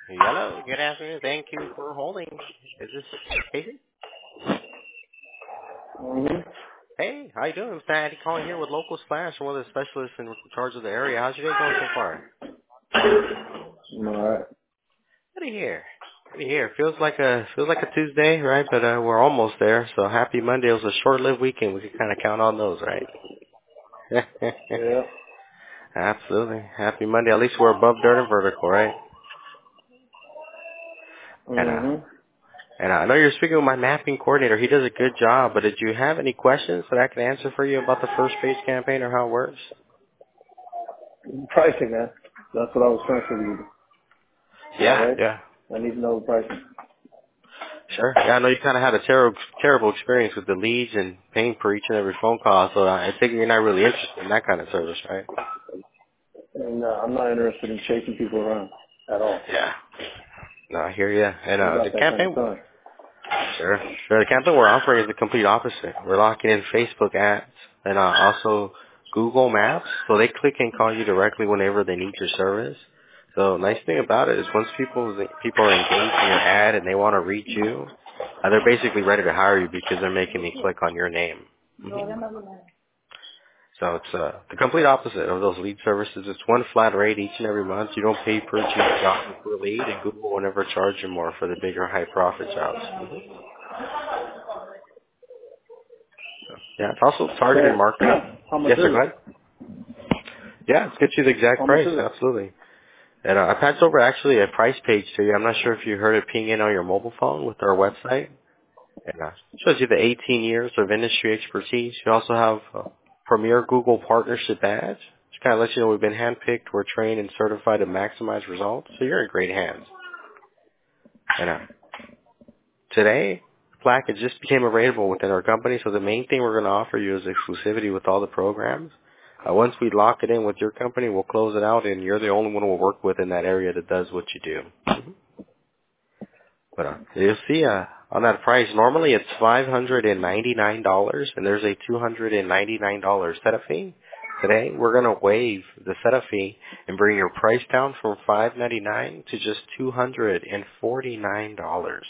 Hello, good afternoon. Thank you for holding. Is this Casey? Mm-hmm. Hey, how you doing? I'm Sandy calling here with Local Splash, one of the specialists in charge of the area. How's your day going so far? All right. Good to hear. Good to hear. Feels like a Tuesday, right? But we're almost there. So happy Monday. It was a short-lived weekend. We can kind of count on those, right? Yeah. Absolutely. Happy Monday. At least we're above dirt and vertical, right? And Mm-hmm. I know you're speaking with my mapping coordinator. He does a good job, but did you have any questions that I can answer for you about the first page campaign or how it works? Pricing, man. That's what I was trying to read. All Yeah, right. yeah. I need to know the pricing. Sure. Yeah, I know you kind of had a terrible experience with the leads and paying for each and every phone call, so I think you're not really interested in that kind of service, right? And I'm not interested in chasing people around at all. Yeah. No, I hear you. And I the got that kind of campaign, time. sure. The campaign we're offering is the complete opposite. We're locking in Facebook ads and also Google Maps, so they click and call you directly whenever they need your service. So nice thing about it is once people are engaged in your ad and they want to reach you, they're basically ready to hire you because they're making me click on your name. hmm So it's the complete opposite of those lead services. It's one flat rate each and every month. You don't pay per each job per lead, and Google will never charge you more for the bigger high profit jobs. So, yeah, it's also targeted So, marketing. how much Yes, sir, is go it? ahead. Yeah, let's get you the exact How much price. is it? Absolutely. And I passed over actually a price page to you. I'm not sure if you heard it ping in on your mobile phone with our website. And it shows you the 18 years of industry expertise. You also have premier Google partnership ads. Which kind of lets you know we've been handpicked, we're trained and certified to maximize results. So you're in great hands. And today, Plaque it just became available within our company. So the main thing we're going to offer you is exclusivity with all the programs. Once we lock it in with your company, we'll close it out, and you're the only one we'll work with in that area that does what you do. But you'll see on that price, normally it's $599, and there's a $299 setup fee. Today, we're going to waive the setup fee and bring your price down from $599 to just $249.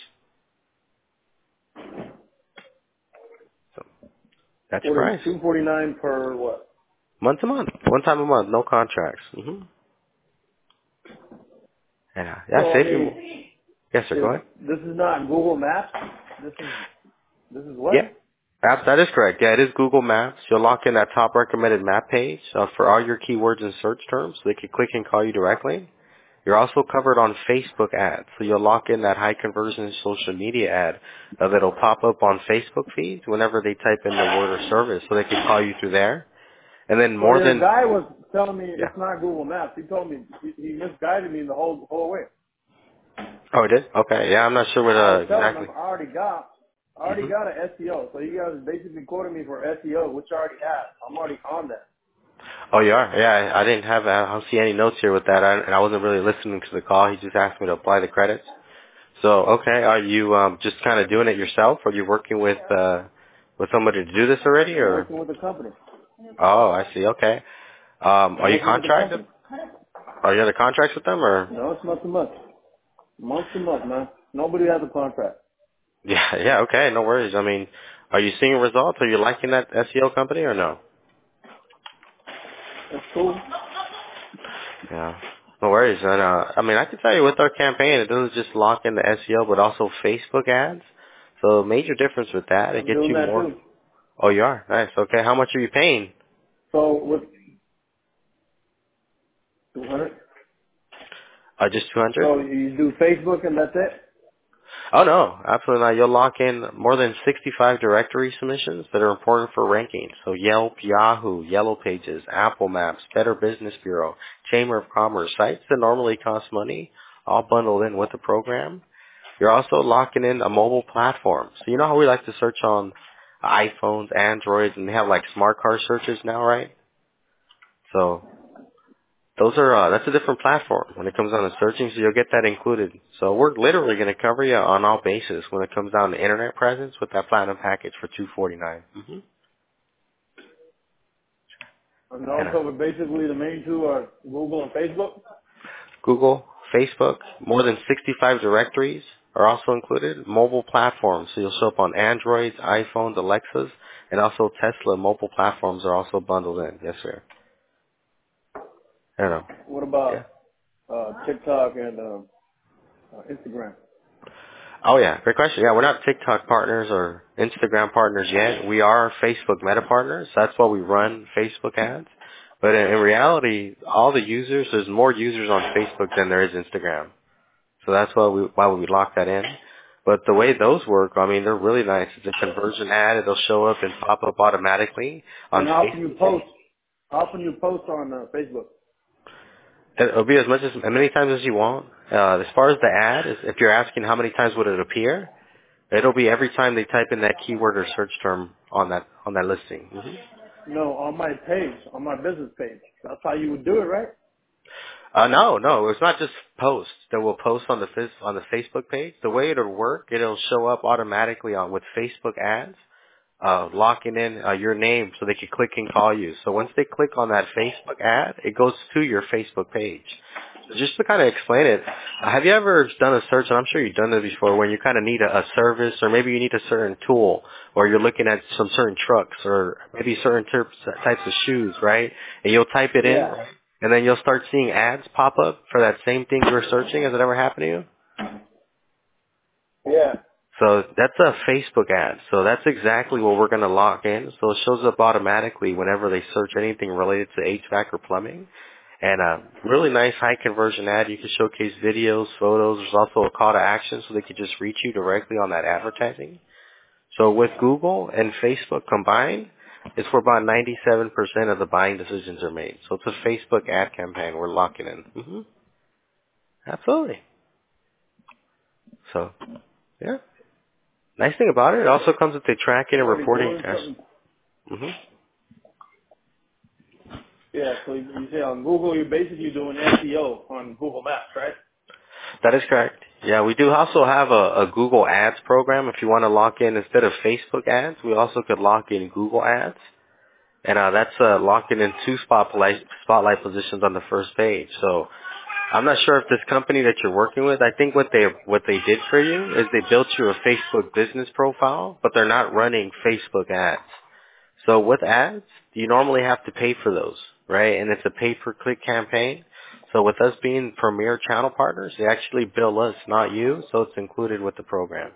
So that's your price. $249 per what? Month to month. One time a month, no contracts. And So yeah, I save you. mean, Yes, sir, go if ahead. this is not Google Maps, this is what? Yeah. That is correct. Yeah, it is Google Maps. You'll lock in that top recommended map page for all your keywords and search terms so they can click and call you directly. You're also covered on Facebook ads. So you'll lock in that high conversion social media ad that'll pop up on Facebook feeds whenever they type in the word or service so they can call you through there. And then So more your than, guy was telling me yeah. it's not Google Maps. He told me he misguided me the whole way. Oh, it did? Okay. Yeah, I'm not sure what I was telling exactly. him I already got an SEO. So you guys basically quoted me for SEO, which I already have. I'm already on that. Oh, you are? Yeah, I didn't have, I don't see any notes here with that. And I wasn't really listening to the call. He just asked me to apply the credits. So, okay, are you just kind of doing it yourself? Are you working with somebody to do this already, I'm or? working with the company. Oh, I see. Okay. I'm Are you working with the contracted? company. Are you under contracts with them, or? No, it's not too much. Month to month, man. Nobody has a contract. Yeah, yeah. Okay, no worries. I mean, are you seeing results? Are you liking that SEO company or no? That's cool. Yeah. No worries. And I mean, I can tell you with our campaign, it doesn't just lock in the SEO, but also Facebook ads. So major difference with that. It I'm gets doing you that more. too. Oh, you are? Nice. Okay. How much are you paying? So with 200. Just 200? So you do Facebook and that's it. Oh no, absolutely not. You'll lock in more than 65 directory submissions that are important for ranking. So Yelp, Yahoo, Yellow Pages, Apple Maps, Better Business Bureau, Chamber of Commerce, sites that normally cost money, all bundled in with the program. You're also locking in a mobile platform. So you know how we like to search on iPhones, Androids, and they have like smart car searches now, right? So those are that's a different platform when it comes down to searching, so you'll get that included. So we're literally going to cover you on all bases when it comes down to internet presence with that platinum package for $249. And And also basically the main two are Google and Facebook. Google, Facebook, more than 65 directories are also included. Mobile platforms, so you'll show up on Androids, iPhones, Alexas, and also Tesla mobile platforms are also bundled in. Yes, sir. I don't know. What Yeah. about TikTok and Instagram? Oh yeah, great question. Yeah, we're not TikTok partners or Instagram partners yet. We are Facebook Meta partners. That's why we run Facebook ads. But in reality, all the users, there's more users on Facebook than there is Instagram. So that's why we lock that in. But the way those work, I mean, they're really nice. It's a conversion ad. It'll show up and pop up automatically on And how often you Facebook. post? How often you post on Facebook? It'll be as many times as you want. As far as the ad, if you're asking how many times would it appear, it'll be every time they type in that keyword or search term on that listing. No, on my page, on my business page. That's how you would do it, right? No, it's not just posts that will post on the Facebook page. The way it'll work, it'll show up automatically with Facebook ads, locking in your name so they can click and call you. So once they click on that Facebook ad, it goes to your Facebook page. So just to kind of explain it, have you ever done a search, and I'm sure you've done this before, when you kind of need a service or maybe you need a certain tool or you're looking at some certain trucks or maybe certain types of shoes, right? And you'll type it in Yeah. and then you'll start seeing ads pop up for that same thing you were searching. Has it ever happened to you? Yeah. So that's a Facebook ad. So that's exactly what we're going to lock in. So it shows up automatically whenever they search anything related to HVAC or plumbing. And a really nice high conversion ad. You can showcase videos, photos. There's also a call to action so they can just reach you directly on that advertising. So with Google and Facebook combined, it's where about 97% of the buying decisions are made. So it's a Facebook ad campaign we're locking in. Absolutely. So, yeah. Nice thing about it, it also comes with the tracking and Already reporting. doing something. hmm Yeah, so you say on Google, you're basically doing SEO on Google Maps, right? That is correct. Yeah, we do also have a Google Ads program. If you want to lock in instead of Facebook ads, we also could lock in Google Ads. And that's locking in two spotlight positions on the first page. So I'm not sure if this company that you're working with, I think what they did for you is they built you a Facebook business profile, but they're not running Facebook ads. So with ads, you normally have to pay for those, right? And it's a pay-per-click campaign. So with us being premier channel partners, they actually bill us, not you, so it's included with the program.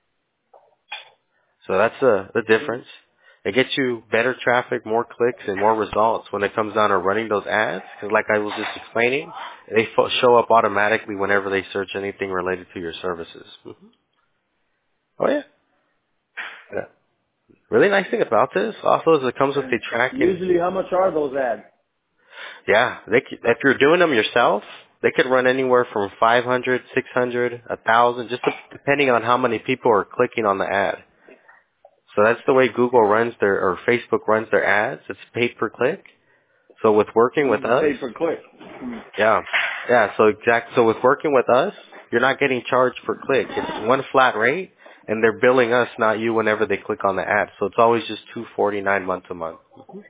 So that's the difference. It gets you better traffic, more clicks, and more results when it comes down to running those ads. Because like I was just explaining, they show up automatically whenever they search anything related to your services. Oh yeah. Yeah. Really nice thing about this also is it comes with the And tracking. usually, how much are those ads? Yeah, if you're doing them yourself, they could run anywhere from 500, 600, 1,000, just depending on how many people are clicking on the ad. So that's the way Google runs or Facebook runs their ads. It's paid per click. So with working with us, Pay per click. yeah, So with working with us, you're not getting charged per click. It's one flat rate, and they're billing us, not you, whenever they click on the ad. So it's always just $249 month to month.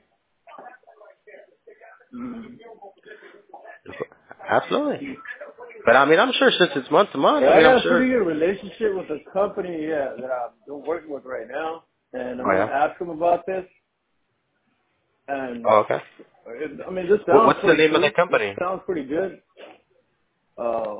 Absolutely. But I mean, I'm sure since it's month to month, Yeah, I I mean, I'm got a pretty sure. good relationship with the company, that I'm working with right now, and I'm Oh gonna yeah. ask them about this. And Oh okay. I mean, this sounds What's the pretty name of the cool. This company? sounds pretty good. Uh,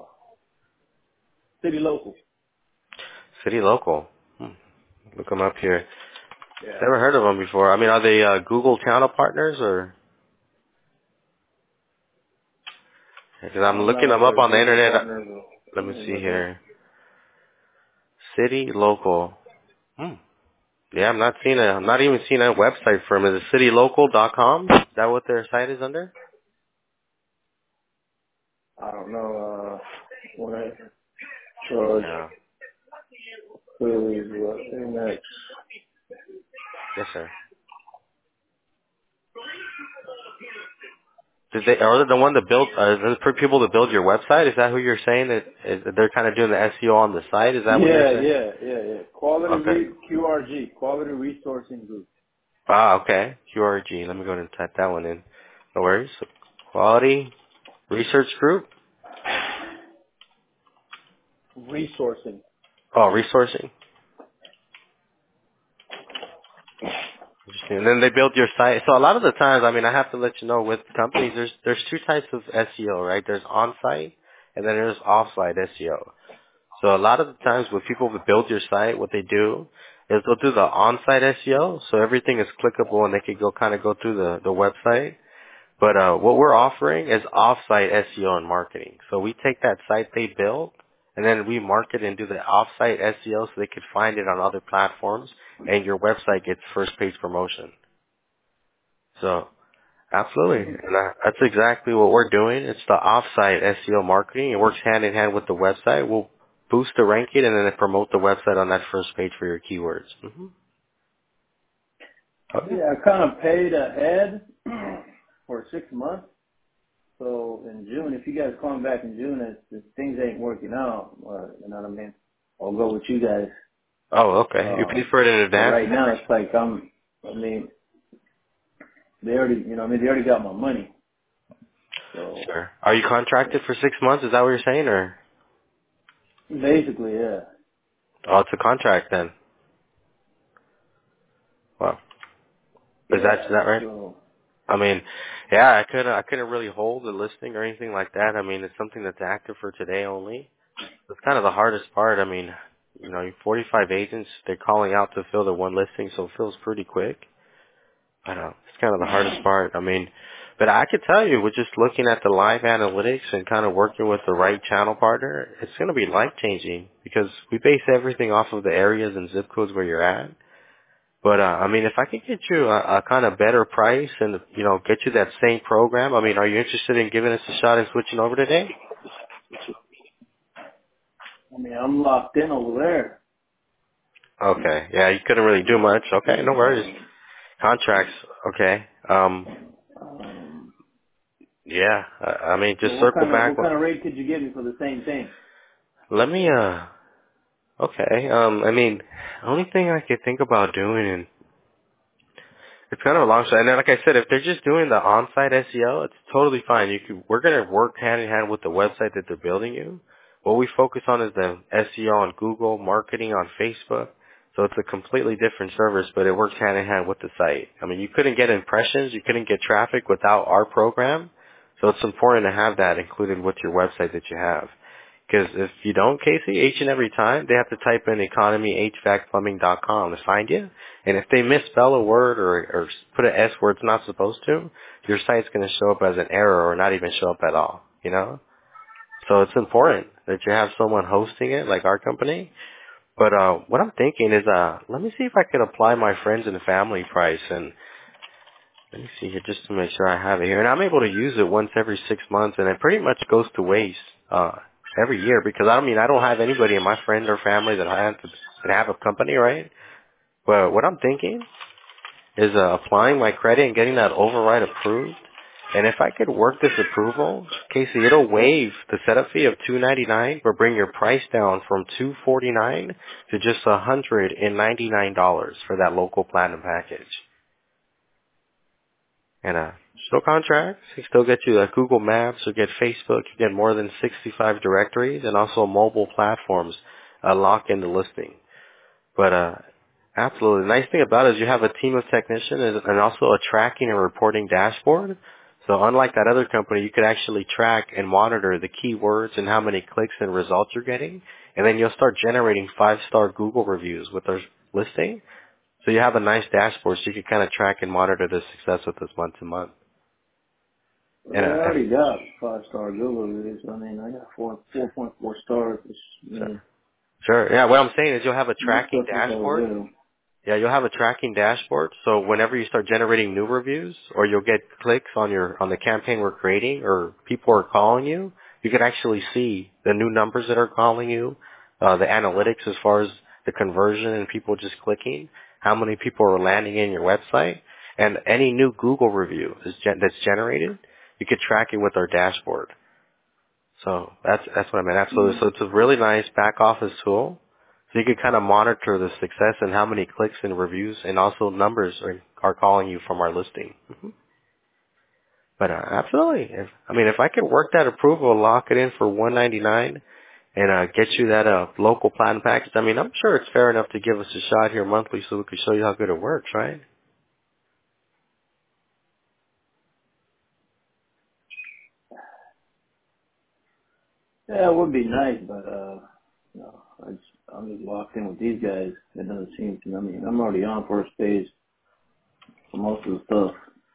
City Local. City Local. Look them up here. Yeah. Never heard of them before. I mean, are they Google channel partners or? Because I'm I'm not looking them sure up they're on the Google internet. partners Let or me anything see like that. here. City Local. Yeah, I'm not even seeing a website for them. Is it citylocal.com? Is that what their site is under? I don't know. When I charge Yeah. clearly what next. Yes, sir. Are they the one that built, for people to build your website? Is that who you're saying that they're kind of doing the SEO on the site? Is that what you're saying? Yeah. Quality Okay. QRG, Quality Resourcing Group. Okay. QRG. Let me go ahead and type that one in. No worries. Quality Research Group. Resourcing. Oh, resourcing. Interesting. And then they build your site. So a lot of the times, I mean, I have to let you know with companies, there's two types of SEO, right? There's on-site and then there's off-site SEO. So a lot of the times when people build your site, what they do is they'll do the on-site SEO, so everything is clickable and they can go through the website. But what we're offering is off-site SEO and marketing. So we take that site they built and then we market and do the off-site SEO so they could find it on other platforms and your website gets first page promotion. So absolutely. And that's exactly what we're doing. It's the off-site SEO marketing. It works hand in hand with the website. We'll boost the ranking and then promote the website on that first page for your keywords. Mm-hmm. Okay. Yeah, I kind of paid ahead for 6 months. So in June, if you guys call me back in June, if things ain't working out, you know what I mean, I'll go with you guys. Oh, okay. You paid for it in But advance? right now, it's like they already, you know, they already got my money. So Sure. Are you contracted for 6 months? Is that what you're saying, or? basically, yeah. Oh, it's a contract then. Wow. Is Yeah. that right? So I mean, yeah, I couldn't really hold a listing or anything like that. I mean, it's something that's active for today only. It's kind of the hardest part. I mean, you know, 45 agents, they're calling out to fill the one listing, so it feels pretty quick. I know. It's kind of the hardest part. I mean, but I could tell you, with just looking at the live analytics and kind of working with the right channel partner, it's going to be life changing because we base everything off of the areas and zip codes where you're at. But I mean, if I could get you a kind of better price and you know get you that same program, I mean, are you interested in giving us a shot and switching over today? I mean, I'm locked in over there. Okay, yeah, you couldn't really do much. Okay, no worries. Contracts, okay. Um, Yeah, I mean, well, just circle back. what kind of rate could you give me for the same thing? Let me okay. I mean, the only thing I could think about doing, and it's kind of a long shot. And then, like I said, if they're just doing the on-site SEO, it's totally fine. We're gonna work hand in hand with the website that they're building you. What we focus on is the SEO on Google, marketing on Facebook. So it's a completely different service, but it works hand in hand with the site. I mean, you couldn't get impressions, you couldn't get traffic without our program. So it's important to have that included with your website that you have. Because if you don't, Casey, each and every time, they have to type in economyhvacplumbing.com to find you. And if they misspell a word or put an S where it's not supposed to, your site's going to show up as an error or not even show up at all, you know? So it's important that you have someone hosting it, like our company. But what I'm thinking is, let me see if I could apply my friends and family price. And let me see here just to make sure I have it here. And I'm able to use it once every 6 months, and it pretty much goes to waste every year because I don't have anybody in my friend or family that have a company, right? But what I'm thinking is applying my credit and getting that override approved. And if I could work this approval, Casey, it'll waive the setup fee of $299, but bring your price down from $249 to just $199 for that local platinum package. And no contracts. You still get you Google Maps, you get Facebook, you get more than 65 directories, and also mobile platforms lock in the listing. But absolutely, the nice thing about it is you have a team of technicians and also a tracking and reporting dashboard. So unlike that other company, you could actually track and monitor the keywords and how many clicks and results you're getting. And then you'll start generating 5-star Google reviews with our listing. So you have a nice dashboard so you can kind of track and monitor the success with this month to month. Well, And I already got 5-star Google reviews. I mean, I got 4.4 stars. Which, I mean, sure. Yeah, what I'm saying is you'll have a this tracking stuff is dashboard. overdue. Yeah, you'll have a tracking dashboard. So whenever you start generating new reviews or you'll get clicks on the campaign we're creating or people are calling you, you can actually see the new numbers that are calling you, the analytics as far as the conversion and people just clicking, how many people are landing in your website, and any new Google review that's generated, you could track it with our dashboard. So that's what I meant. Absolutely. So it's a really nice back office tool. So you can kind of monitor the success and how many clicks and reviews and also numbers are calling you from our listing. But absolutely. If I could work that approval, lock it in for $199, and get you that local plan package. I mean, I'm sure it's fair enough to give us a shot here monthly so we can show you how good it works, right? Yeah, it would be nice, but I'm just locked in with these guys. It doesn't seem to. I mean, I'm already on first page for most of the stuff.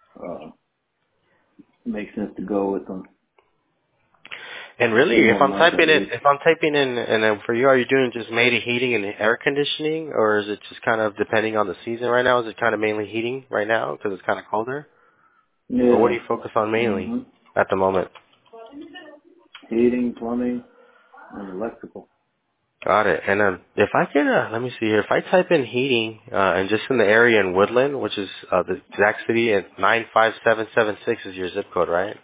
It makes sense to go with them. And really, More months at least. if I'm typing in, and then for you, are you doing just mainly heating and air conditioning, or is it just kind of depending on the season right now? Is it kind of mainly heating right now because it's kind of colder, or what do Yeah. you focus on mainly Mhm. at the moment? Heating, plumbing, and electrical. Got it. And if I can, let me see here. If I type in heating, and just in the area in Woodland, which is the exact city at 95776 is your zip code, right?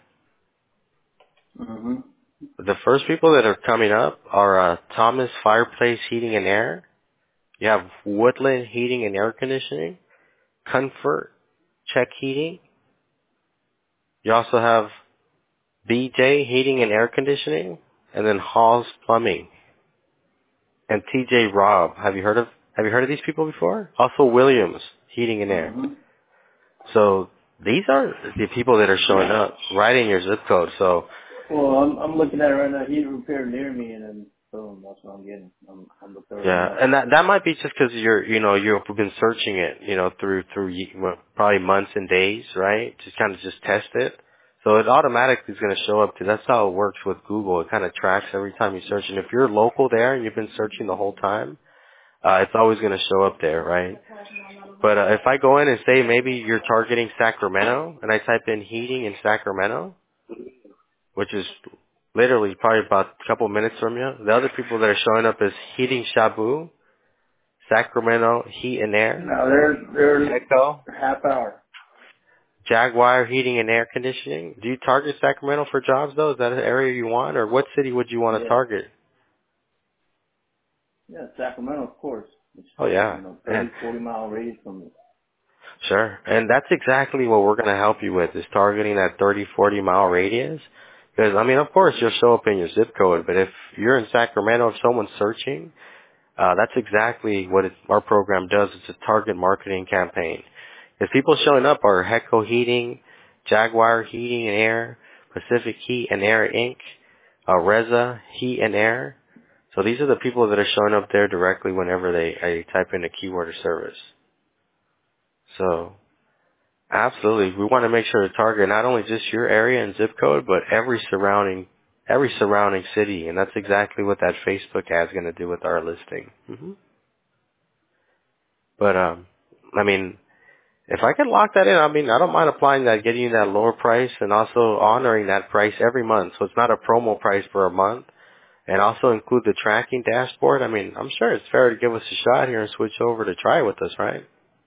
Mhm. The first people that are coming up are Thomas Fireplace Heating and Air. You have Woodland Heating and Air Conditioning, Comfort Check Heating. You also have BJ Heating and Air Conditioning, and then Hall's Plumbing and TJ Robb. Have you heard of these people before? Also Williams Heating and Air. Mhm. So these are the people that are showing up right in your zip code. So Well, I'm looking at it right now. Heat repair near me, and then boom, that's what I'm getting. I'm the third one yeah, up. and that might be just because you've been searching it, through probably months and days, right? Just kind of just test it. So it automatically is going to show up to. That's how it works with Google. It kind of tracks every time you search, and if you're local there and you've been searching the whole time, it's always going to show up there, right? But if I go in and say maybe you're targeting Sacramento, and I type in heating in Sacramento, which is literally probably about a couple minutes from you, the other people that are showing up is Heating Shabu, Sacramento Heat and Air, No, they're Echo, half hour. Jaguar Heating and Air Conditioning. Do you target Sacramento for jobs though? Is that an area you want, or what city would you want to Yeah. target? Yeah, Sacramento, of course. It's Oh yeah, 30, 40 mile radius from me. sure. And that's exactly what we're going to help you with, is targeting that 30, 40-mile radius. Because, I mean, of course, you'll show up in your zip code, but if you're in Sacramento, if someone's searching, that's exactly what our program does. It's a target marketing campaign. Because people showing up are Heco Heating, Jaguar Heating and Air, Pacific Heat and Air Inc., Reza Heat and Air. So these are the people that are showing up there directly whenever they type in a keyword or service. So absolutely. We want to make sure to target not only just your area and zip code, but every surrounding city. And that's exactly what that Facebook ad is going to do with our listing. But, I mean, if I can lock that in, I mean, I don't mind applying that, getting you that lower price and also honoring that price every month. So it's not a promo price for a month. And also include the tracking dashboard. I mean, I'm sure it's fair to give us a shot here and switch over to try it with us, right?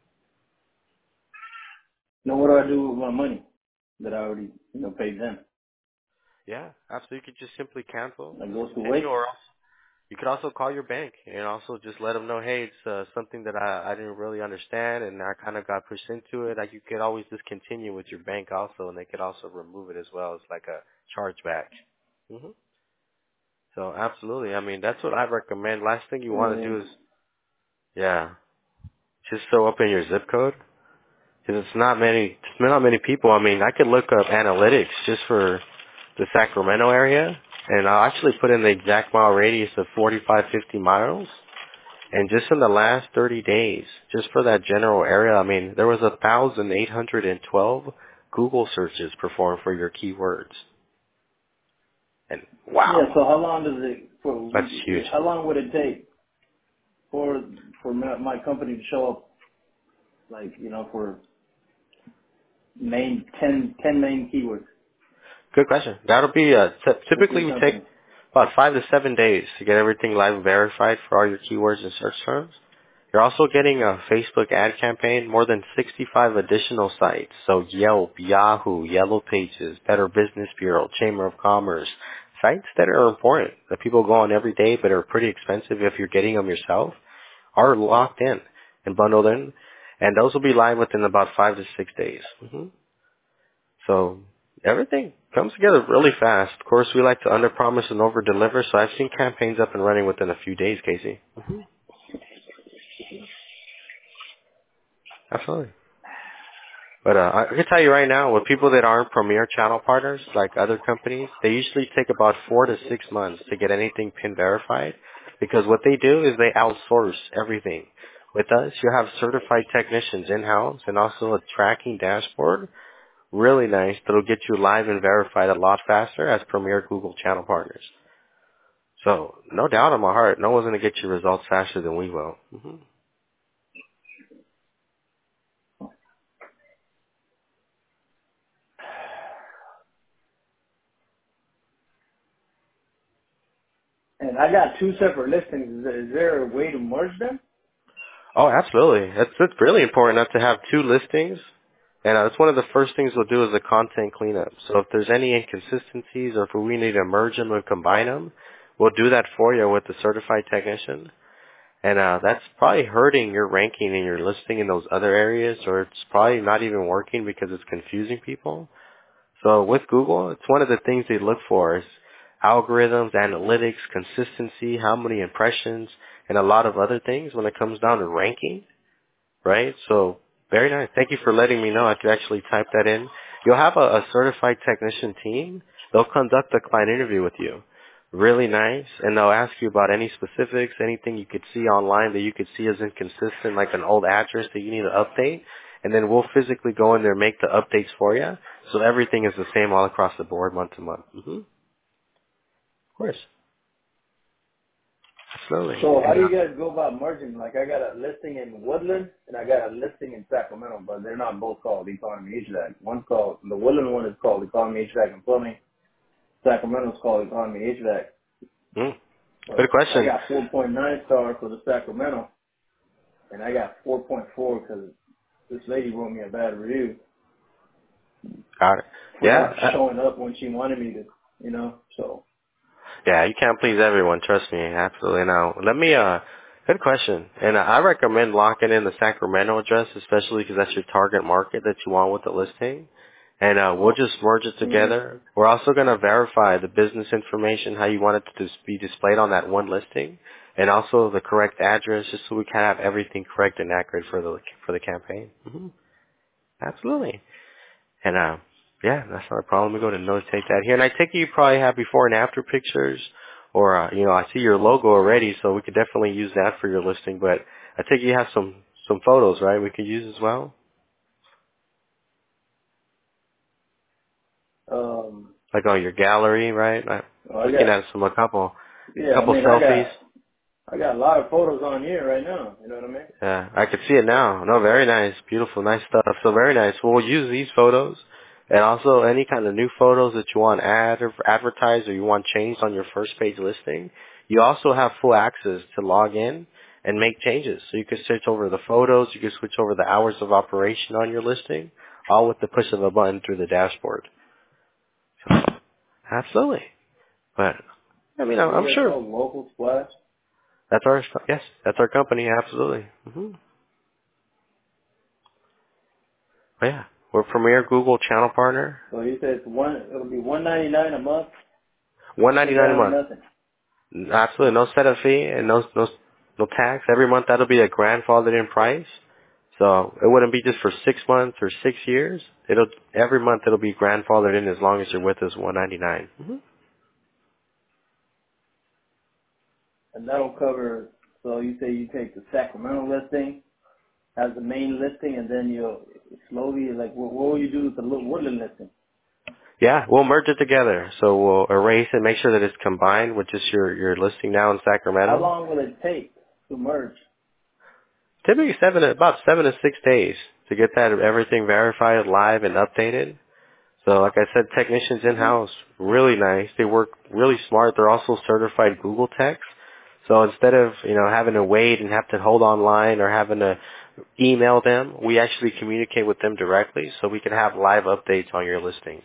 Now, what do I do with my money that I already, paid them? Yeah, absolutely. You could just simply cancel, That goes to discontinue, waste? or you could also call your bank and also just let them know, hey, it's something that I didn't really understand and I kind of got pushed into it. Like you could always discontinue with your bank also, and they could also remove it as well as like a chargeback. So absolutely, I mean that's what I recommend. Last thing you want to Yeah. do is, yeah, just show up in your zip code because it's not many people. I mean, I could look up analytics just for the Sacramento area, and I'll actually put in the exact mile radius of 45, 50 miles. And just in the last 30 days, just for that general area, I mean, there was 1,812 Google searches performed for your keywords. And Yeah. wow, So how long does it? that's huge. How long would it take for my company to show up? Like for main 10 main keywords Good question. That'll be, with your typically we take company. about 5 to 7 days to get everything live and verified for all your keywords and search terms. You're also getting a Facebook ad campaign, more than 65 additional sites. So Yelp, Yahoo, Yellow Pages, Better Business Bureau, Chamber of Commerce, sites that are important, that people go on every day but are pretty expensive if you're getting them yourself, are locked in and bundled in. And those will be live within about 5 to 6 days. So Everything comes together really fast. Of course, we like to underpromise and overdeliver, so I've seen campaigns up and running within a few days, Casey. Absolutely. But I can tell you right now, with people that aren't Premier channel partners, like other companies, they usually take about 4 to 6 months to get anything PIN verified, because what they do is they outsource everything. With us, you have certified technicians in-house and also a tracking dashboard, really nice, that'll get you live and verified a lot faster as Premier Google channel partners. So, no doubt in my heart, no one's going to get you results faster than we will. And I got 2 separate listings. Is there a way to merge them? Oh, absolutely. It's really important not to have 2 listings. And that's one of the first things we'll do is a content cleanup. So if there's any inconsistencies or if we need to merge them and combine them, we'll do that for you with the certified technician. And that's probably hurting your ranking and your listing in those other areas, or it's probably not even working because it's confusing people. So with Google, it's one of the things they look for is algorithms, analytics, consistency, how many impressions, and a lot of other things when it comes down to ranking, right? So very nice. Thank you for letting me know. I could actually type that in. You'll have a certified technician team. They'll conduct a client interview with you. Really nice. And they'll ask you about any specifics, anything you could see online that you could see as inconsistent, like an old address that you need to update. And then we'll physically go in there and make the updates for you. So everything is the same all across the board month to month. Of course. Absolutely. So how do you guys go about merging? Like I got a listing in Woodland and I got a listing in Sacramento, but they're not both called Economy HVAC. One's called, the Woodland one is called Economy HVAC and Plumbing. Sacramento's called Economy HVAC. Good I question. got 4.9 star for the Sacramento, and I got 4.4 because this lady wrote me a bad review Got it. for not Yeah. showing up when she wanted me to, so. Yeah, you can't please everyone. Trust me. Absolutely. Now, let me, good question. And I recommend locking in the Sacramento address, especially because that's your target market that you want with the listing. And we'll just merge it together. We're also going to verify the business information, how you want it to be displayed on that one listing, and also the correct address, just so we can have everything correct and accurate for the campaign. Absolutely. And yeah, that's not a problem. We go to notate that here. And I take it you probably have before and after pictures, or I see your logo already, so we could definitely use that for your listing. But I take it you have some photos, right? We could use as well, like on your gallery, right? Looking at a couple selfies. I got a lot of photos on here right now. You know what I mean? Yeah, I could see it now. No, very nice. Beautiful, nice stuff. So very nice. We'll use these photos and also any kind of new photos that you want advertised or you want changed on your first page listing. You also have full access to log in and make changes. So you can switch over the photos. You can switch over the hours of operation on your listing, all with the push of a button through the dashboard. So, absolutely. But, I mean, I'm sure. Local Splash? That's our company. Absolutely. Oh, yeah, we're Premier Google channel partner. So you said it'll be $199 a month. $199 a month. Absolutely, no setup fee and no tax. Every month that'll be a grandfathered in price. So it wouldn't be just for 6 months or 6 years. Every month it'll be grandfathered in as long as you're with us. $199. And that'll cover. So you say you take the Sacramento listing as the main listing, and then you'll slowly, like, what will you do with the Woodland listing? Yeah, we'll merge it together. So we'll erase and make sure that it's combined with just your listing now in Sacramento. How long will it take to merge? Typically about 7 to 6 days to get that everything verified, live, and updated. So like I said, technicians in-house, really nice. They work really smart. They're also certified Google techs. So instead of, having to wait and have to hold online or having to email them, we actually communicate with them directly so we can have live updates on your listings.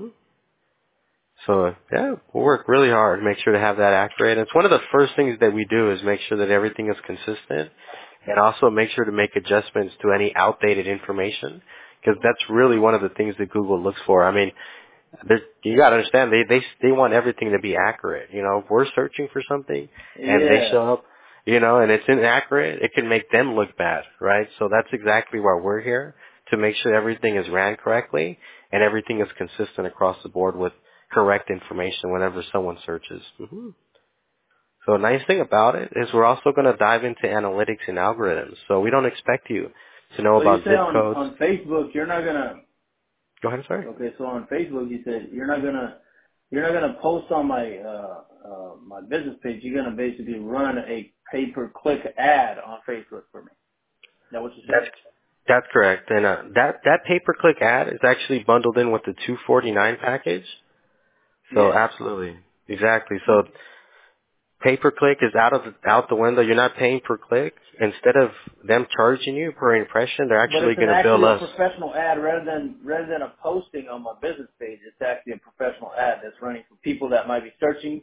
So, yeah, we'll work really hard to make sure to have that accurate. It's one of the first things that we do is make sure that everything is consistent and also make sure to make adjustments to any outdated information because that's really one of the things that Google looks for. I mean, You got to understand, they want everything to be accurate. You know, if we're searching for something and they Yeah. show up, you know, and it's inaccurate, it can make them look bad, right? So that's exactly why we're here, to make sure everything is ran correctly and everything is consistent across the board with correct information whenever someone searches. So a nice thing about it is we're also going to dive into analytics and algorithms. So we don't expect you to know So you about say zip codes. on Facebook you're not gonna. Go ahead, sorry. Okay, so on Facebook you said you're not gonna post on my business page. You're gonna basically run a pay-per-click ad on Facebook for me. Is that what you That's said? that's correct. And that pay-per-click ad is actually bundled in with the 249 package. So Yeah. absolutely, exactly. So Okay. pay-per-click is out the window. You're not paying per click. Instead of them charging you per impression, they're But actually it's going to bill actually a us. professional ad rather than a posting on my business page. It's actually a professional ad that's running for people that might be searching.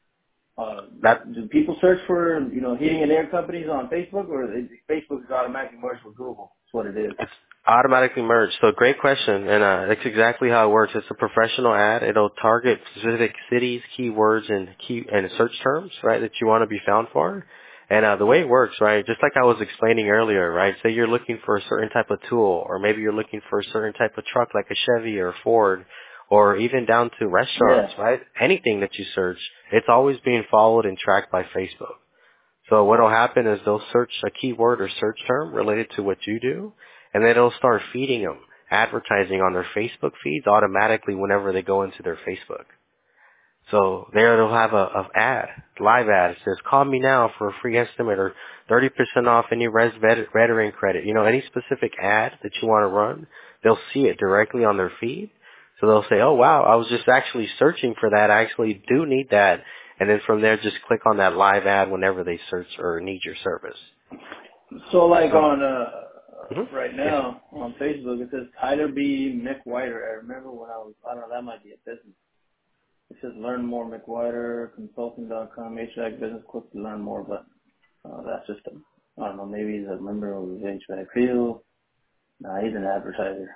That Do people search for heating and air companies on Facebook, or Facebook is automatically merged with Google? That's what it is. It's automatically merged. So great question, and that's exactly how it works. It's a professional ad. It'll target specific cities, keywords, and search terms, right, that you want to be found for. And the way it works, right, just like I was explaining earlier, right, say you're looking for a certain type of tool, or maybe you're looking for a certain type of truck like a Chevy or a Ford, or even down to restaurants, Yeah. right? Anything that you search, it's always being followed and tracked by Facebook. So what will happen is they'll search a keyword or search term related to what you do, and then it'll start feeding them advertising on their Facebook feeds automatically whenever they go into their Facebook. So there they'll have a ad, live ad. It says, call me now for a free estimate or 30% off any veteran credit. You know, any specific ad that you want to run, they'll see it directly on their feed. So they'll say, oh wow, I was just actually searching for that. I actually do need that. And then from there, just click on that live ad whenever they search or need your service. So like So, on mhm. right Yes, sir. now on Facebook it says Tyler B. McWhiter. I remember when I don't know, that might be a business. It says learn more McWhiter consulting.com HVAC business click to learn more, but that's just I don't know, maybe he's a member of the HVAC field. Nah, he's an advertiser.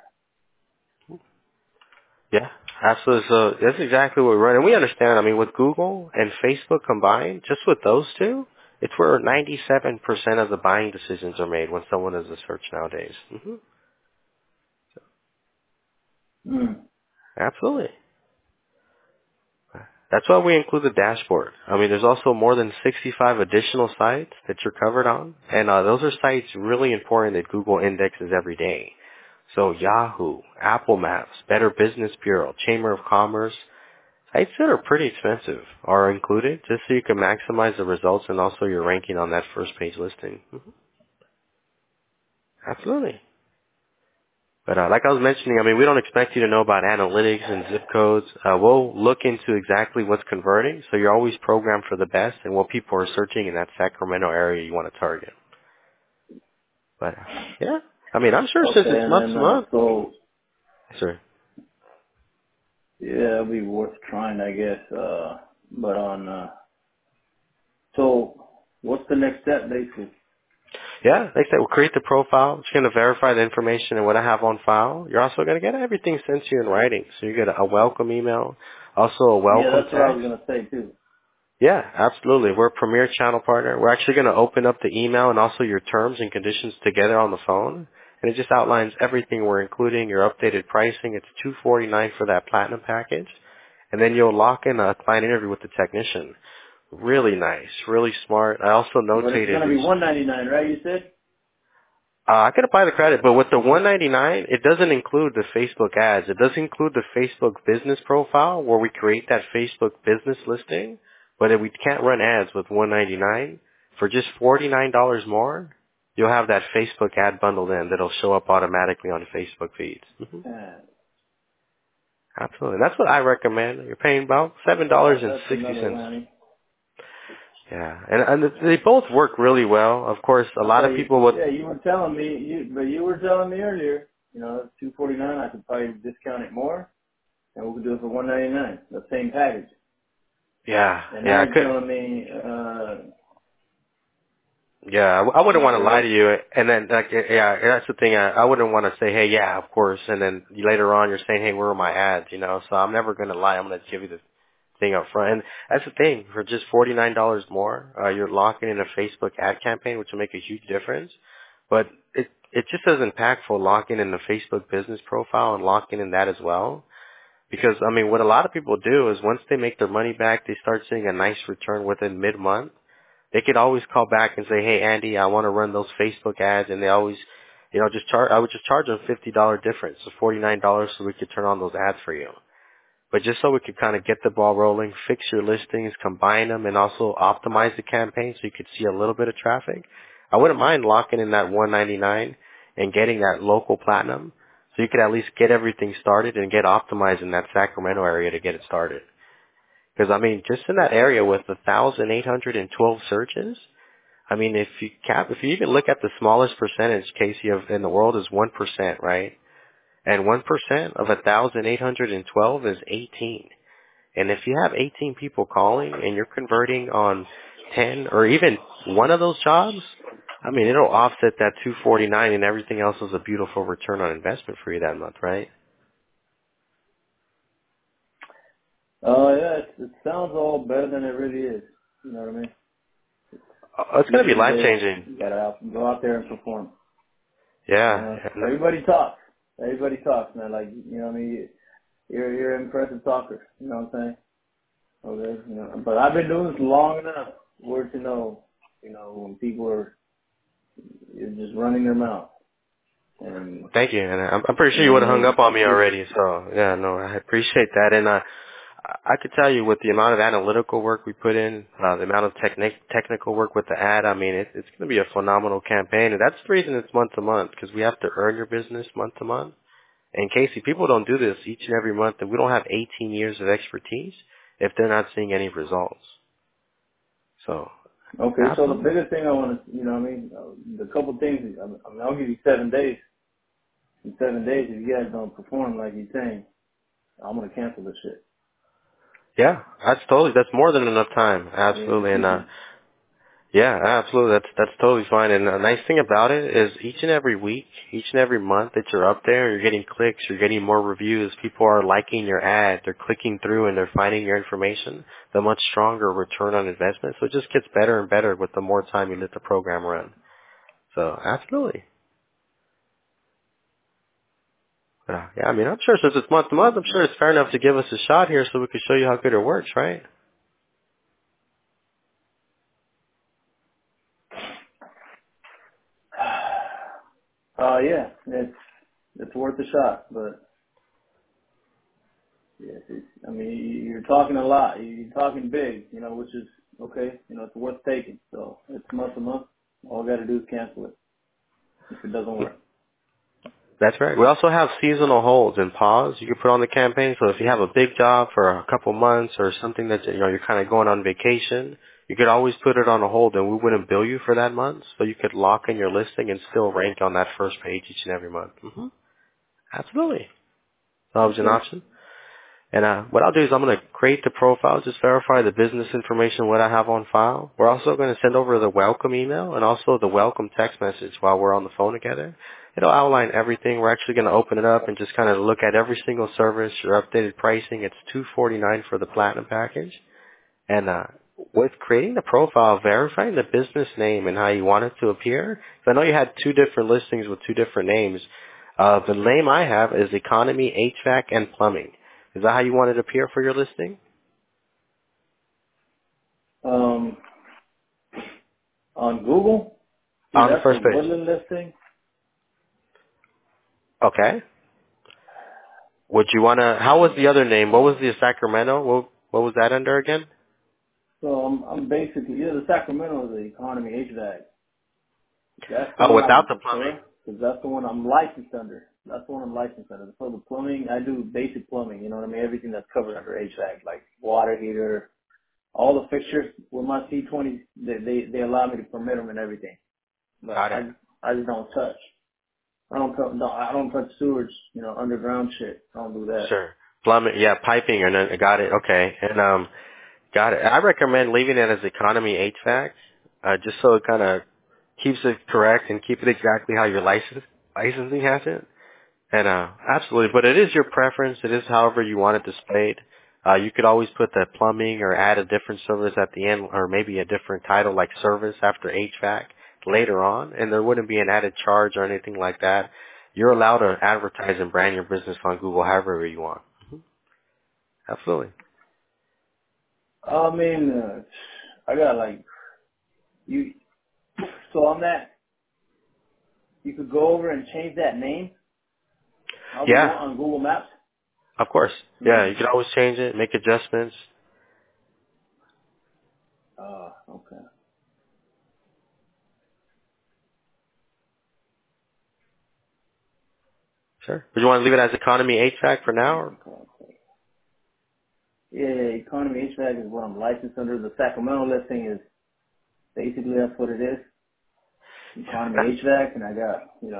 Yeah, absolutely. So that's exactly what we run. And we understand, I mean, with Google and Facebook combined, just with those two, it's where 97% of the buying decisions are made when someone does a search nowadays. Mm. Absolutely. That's why we include the dashboard. I mean, there's also more than 65 additional sites that you're covered on. And those are sites really important that Google indexes every day. So Yahoo, Apple Maps, Better Business Bureau, Chamber of Commerce, sites that are pretty expensive are included just so you can maximize the results and also your ranking on that first page listing. Absolutely. But like I was mentioning, I mean, we don't expect you to know about analytics and zip codes. We'll look into exactly what's converting, so you're always programmed for the best and what people are searching in that Sacramento area you want to target. But yeah, I mean, I'm sure since Okay, it's and month then to month. so Sure. yeah, it'll be worth trying, I guess. But on so what's the next step basically? Yeah, like I said, we'll create the profile. It's going to verify the information and what I have on file. You're also going to get everything sent to you in writing. So you get a welcome email, also a Yeah, welcome that's what I was text. gonna say too. Yeah, absolutely. We're a premier channel partner. We're actually going to open up the email and also your terms and conditions together on the phone. And it just outlines everything we're including, your updated pricing. It's $249 for that platinum package. And then you'll lock in a client interview with the technician. Really nice, really smart. I also But it's notated gonna be $199, right? You said. I could apply the credit, but with the 199, it doesn't include the Facebook ads. It does include the Facebook business profile where we create that Facebook business listing, but if we can't run ads with 199. For just $49 more, you'll have that Facebook ad bundled in that'll show up automatically on Facebook feeds. Absolutely. That's what I recommend. You're paying about That's another $7.60. whammy. Yeah, and they both work really well. Of course, a lot of people would. Yeah, you were telling me, you were telling me earlier, $249. I could probably discount it more, and we could do it for $199. The same package. Yeah, And now yeah, I you're could. telling me, Yeah, I wouldn't want to lie to you, and then like, yeah, that's the thing. I wouldn't want to say, hey, yeah, of course, and then later on you're saying, hey, where are my ads? You know, so I'm never gonna lie. I'm gonna give you the thing up front, and that's the thing. For just $49 more, you're locking in a Facebook ad campaign, which will make a huge difference. But it's just as impactful locking in the Facebook business profile and locking in that as well. Because I mean, what a lot of people do is once they make their money back, they start seeing a nice return within mid-month. They could always call back and say, hey, Andy, I want to run those Facebook ads. And they always, just I would just charge them $50 difference, so $49 so we could turn on those ads for you. But just so we could kind of get the ball rolling, fix your listings, combine them, and also optimize the campaign so you could see a little bit of traffic, I wouldn't mind locking in that $199 and getting that local platinum so you could at least get everything started and get optimized in that Sacramento area to get it started. Because, I mean, just in that area with 1,812 searches, I mean, if you even look at the smallest percentage, Casey, in the world is 1%, right? And 1% of 1,812 is 18. And if you have 18 people calling and you're converting on 10 or even one of those jobs, I mean, it'll offset that 249 and everything else is a beautiful return on investment for you that month, right? Yeah, it sounds all better than it really is. You know what I mean? It's going to be life-changing. You gotta go out there and perform. Yeah. Everybody talks. Everybody talks, man. Like, you know what I mean? You're an impressive talker. You know what I'm saying? Okay. You know, but I've been doing this long enough where to know, when people are just running their mouth. And thank you. And I'm pretty sure you would have hung up on me already. So, yeah, no, I appreciate that. And I could tell you with the amount of analytical work we put in, the amount of technical work with the ad, I mean, it's going to be a phenomenal campaign. And that's the reason it's month to month, because we have to earn your business month to month. And Casey, people don't do this each and every month, and we don't have 18 years of expertise if they're not seeing any results. So. Okay, so the biggest thing I want to, the couple things, I'll give you 7 days. In 7 days, if you guys don't perform like you're saying, I'm going to cancel this shit. Yeah, that's more than enough time. Absolutely. And, yeah, absolutely. That's totally fine. And the nice thing about it is each and every week, each and every month that you're up there, you're getting clicks, you're getting more reviews, people are liking your ad, they're clicking through and they're finding your information, the much stronger return on investment. So it just gets better and better with the more time you let the program run. So absolutely. Yeah, I mean, I'm sure since it's month to month, I'm sure it's fair enough to give us a shot here so we can show you how good it works, right? Yeah, it's worth a shot, but yes, I mean, you're talking a lot. You're talking big, which is okay. It's worth taking. So it's month to month. All I got to do is cancel it if it doesn't work. That's right. We also have seasonal holds and pause you can put on the campaign. So if you have a big job for a couple months or something that you're kind of going on vacation, you could always put it on a hold and we wouldn't bill you for that month. So you could lock in your listing and still rank on that first page each and every month. Mm-hmm. Absolutely. That was an option. And what I'll do is I'm going to create the profile, just verify the business information, what I have on file. We're also going to send over the welcome email and also the welcome text message while we're on the phone together. It'll outline everything. We're actually going to open it up and just kind of look at every single service, your updated pricing. It's $249 for the platinum package. And with creating the profile, verifying the business name and how you want it to appear. So I know you had 2 different listings with 2 different names. The name I have is Economy HVAC and Plumbing. Is that how you want it to appear for your listing? On Google? On the first page. Woodland listing. Okay. Would you want to, how was the other name? What was the Sacramento? What was that under again? So I'm basically, the Sacramento is the Economy HVAC. That's the one without I the prefer, plumbing. because that's the one I'm licensed under. That's the one I'm licensed under. For the plumbing, I do basic plumbing, you know what I mean? Everything that's covered under HVAC, like water heater, all the fixtures with my C20, they allow me to permit them and everything. But I just don't touch. I don't touch sewage, underground shit. I don't do that. Sure. Plumbing, yeah, piping, and got it. Okay. And got it. I recommend leaving it as Economy HVAC, just so it kind of keeps it correct and keep it exactly how your licensing has it. And absolutely, but it is your preference. It is however you want it displayed. You could always put the plumbing or add a different service at the end, or maybe a different title like service after HVAC later on, and there wouldn't be an added charge or anything like that. You're allowed to advertise and brand your business on Google however you want. Absolutely. I mean, I got like you. So on that, you could go over and change that name however you Yeah, want on Google Maps. of course. Yeah, Hmm. you could always change it, make adjustments. Okay. Sure. Would you want to leave it as economy HVAC for now? Or? Yeah, Economy HVAC is what I'm licensed under. The Sacramento listing is basically that's what it is. Economy HVAC, and I got,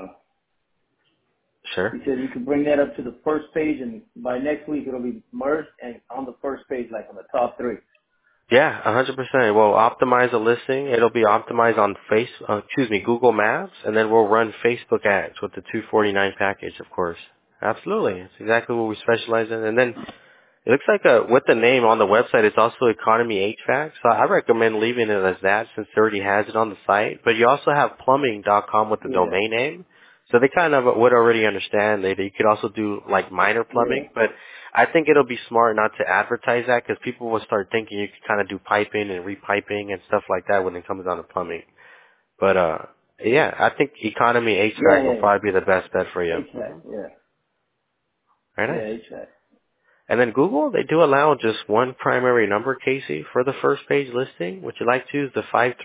Sure. he said you could bring that up to the first page, and by next week it'll be merged and on the first page, like on the top three. Yeah, 100%. We'll optimize a listing. It'll be optimized on Google Maps, and then we'll run Facebook ads with the 249 package, of course. Absolutely. It's exactly what we specialize in. And then it looks like with the name on the website, it's also Economy HVAC. So I recommend leaving it as that since it already has it on the site. But you also have plumbing.com with the Yeah, domain name. So they kind of would already understand that you could also do like minor yeah, plumbing. But I think it'll be smart not to advertise that because people will start thinking you can kind of do piping and repiping and stuff like that when it comes down to plumbing. But yeah, I think Economy yeah, HVAC will yeah, yeah. probably be the best bet for you. HVAC, yeah, Very yeah, nice. HVAC. And then Google, they do allow just one primary number, Casey, for the first page listing. Would you like to use the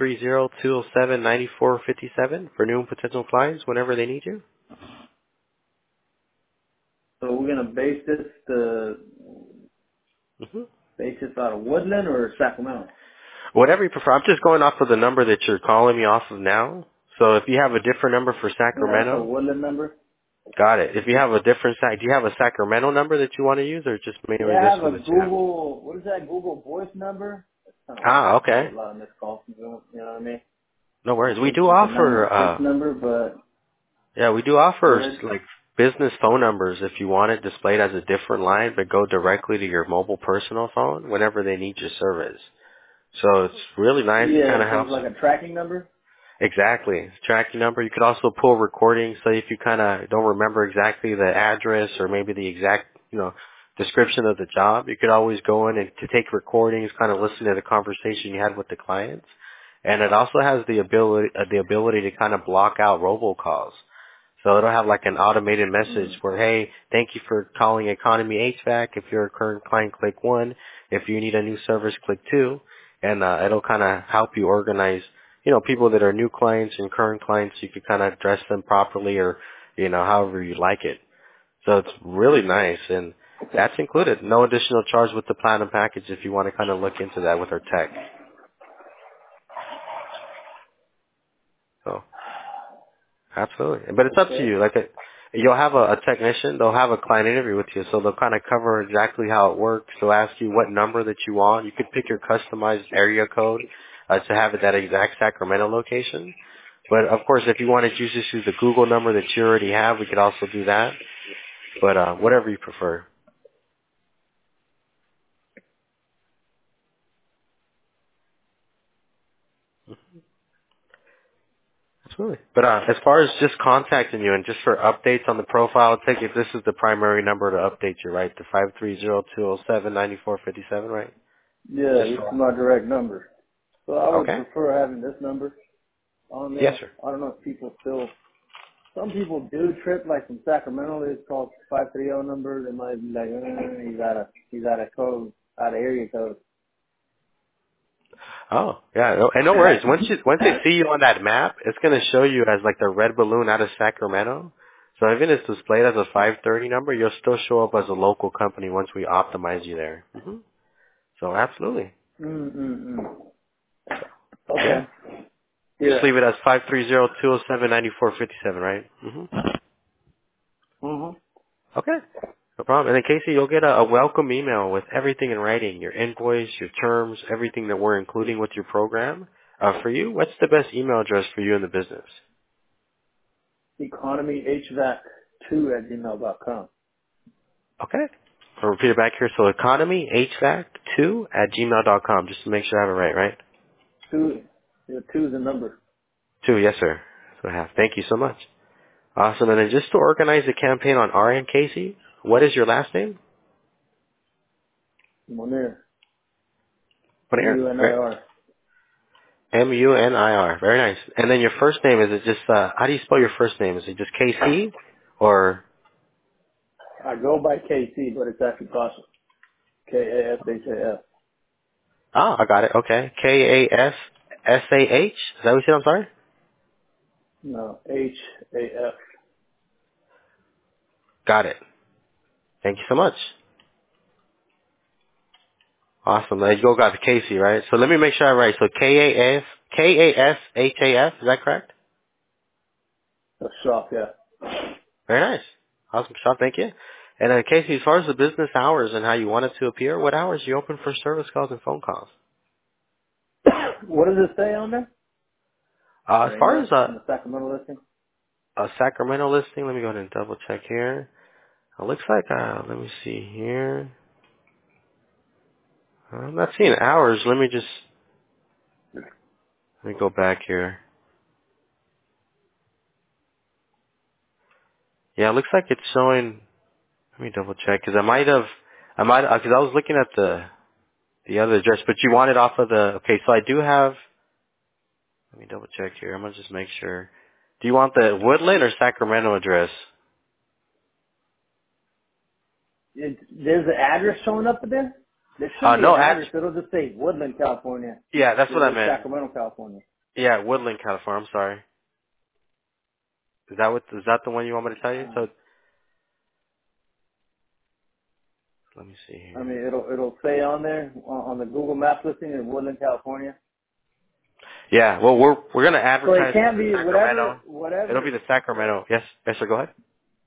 530-207-9457 for new and potential clients whenever they need you? So we're gonna hmm base this out of Woodland or Sacramento? Whatever you prefer. I'm just going off of the number that you're calling me off of now. So if you have a different number for Yeah, that's a Sacramento, Woodland number. got it. If you have a different do you have a Sacramento number that you want to use or just mainly Yeah, I this have one a that you have? Google. What is that? Google Voice number. That's kind of Ah, weird. I okay. get a lot of missed calls from Google. You know what I mean? No It worries. We thinks do it's a offer 916 number, but Yeah, we do go offer ahead. like business phone numbers if you want it displayed as a different line, but go directly to your mobile personal phone whenever they need your service. So it's really nice. It kind Yeah, of so it's helps. like a tracking number. Exactly. It's tracking number. You could also pull recordings. So if you kind of don't remember exactly the address or maybe the exact, description of the job, you could always go in and to take recordings, kind of listen to the conversation you had with the clients. And it also has the ability to kind of block out robocalls. So it'll have like an automated message Mm. where, hey, thank you for calling Economy HVAC. If you're a current client, click 1. If you need a new service, click 2. And it'll kind of help you organize, people that are new clients and current clients. You could kind of address them properly or, however you like it. So it's really nice. And that's included. No additional charge with the platinum package if you want to kind of look into that with our tech. So. Absolutely. But it's up to Okay. you. Like you'll have a technician, they'll have a client interview with you, so they'll kind of cover exactly how it works. They'll ask you what number that you want. You could pick your customized area code to have it that exact Sacramento location. But of course, if you want to just use the Google number that you already have, we could also do that. But whatever you prefer. Absolutely. But as far as just contacting you and just for updates on the profile, I take it this is the primary number to update you, right? The 530-207-9457, right? Yeah, Just this is for my direct number. So I would Okay. prefer having this number on Yes, there. sir. I don't know if people still. Some people do trip, like from Sacramento. It's called 530 number. They might be like, he's out of code, out of area code. Oh, yeah. And no worries. Once they see you on that map, it's gonna show you as like the red balloon out of Sacramento. So even if it's displayed as a 530 number, you'll still show up as a local company once we optimize you there. So absolutely. Mm. So yeah. Okay. Just Yeah. leave it as 530-207-9457, right? Mhm. Okay. No problem. And in Casey, you'll get a welcome email with everything in writing, your invoice, your terms, everything that we're including with your program. For you, what's the best email address for you in the business? economyhvac2@gmail.com. Okay. I'll repeat it back here. So economyhvac2@gmail.com, just to make sure I have it right? Two, two is the number. 2, yes, sir. That's what I have. Thank you so much. Awesome. And then just to organize the campaign on our end, Casey, what is your last name? Munir. Munir. Munir. Munir. Very nice. And then your first name, is it just, how do you spell your first name? Is it just KC or? I go by KC, but it's actually Kasha. Kashaf. Oh, I got it. Okay. Kasshah. Is that what you said? I'm sorry? No, HAF. Got it. Thank you so much. Awesome. There you go, got the Casey, right? So let me make sure I'm right. So Kashaf. Is that correct? That's shop, yeah. Very nice. Awesome stuff. Thank you. And Casey, as far as the business hours and how you want it to appear, what hours are you open for service calls and phone calls? What does it say on there? As far as On the Sacramento listing? a Sacramento listing, let me go ahead and double check here. It looks like, let me see here. I'm not seeing hours. Let me go back here. Yeah, it looks like it's showing. Let me double check because because I was looking at the other address, but you want it off of the. Okay, so I do have. Let me double check here. I'm gonna just make sure. Do you want the Woodland or Sacramento address? There's an address showing up there? There should be No, an address. It'll just say Woodland, California. yeah, that's what I It's meant. Sacramento, California. Yeah, Woodland, California. I'm sorry. Is that the one you want me to tell you? So let me see I here. mean, it'll say on there on the Google Maps listing in Woodland, California. Yeah, well, we're gonna So it advertise can't the be Sacramento. It'll be whatever. the Sacramento. Yes, sir. Go ahead.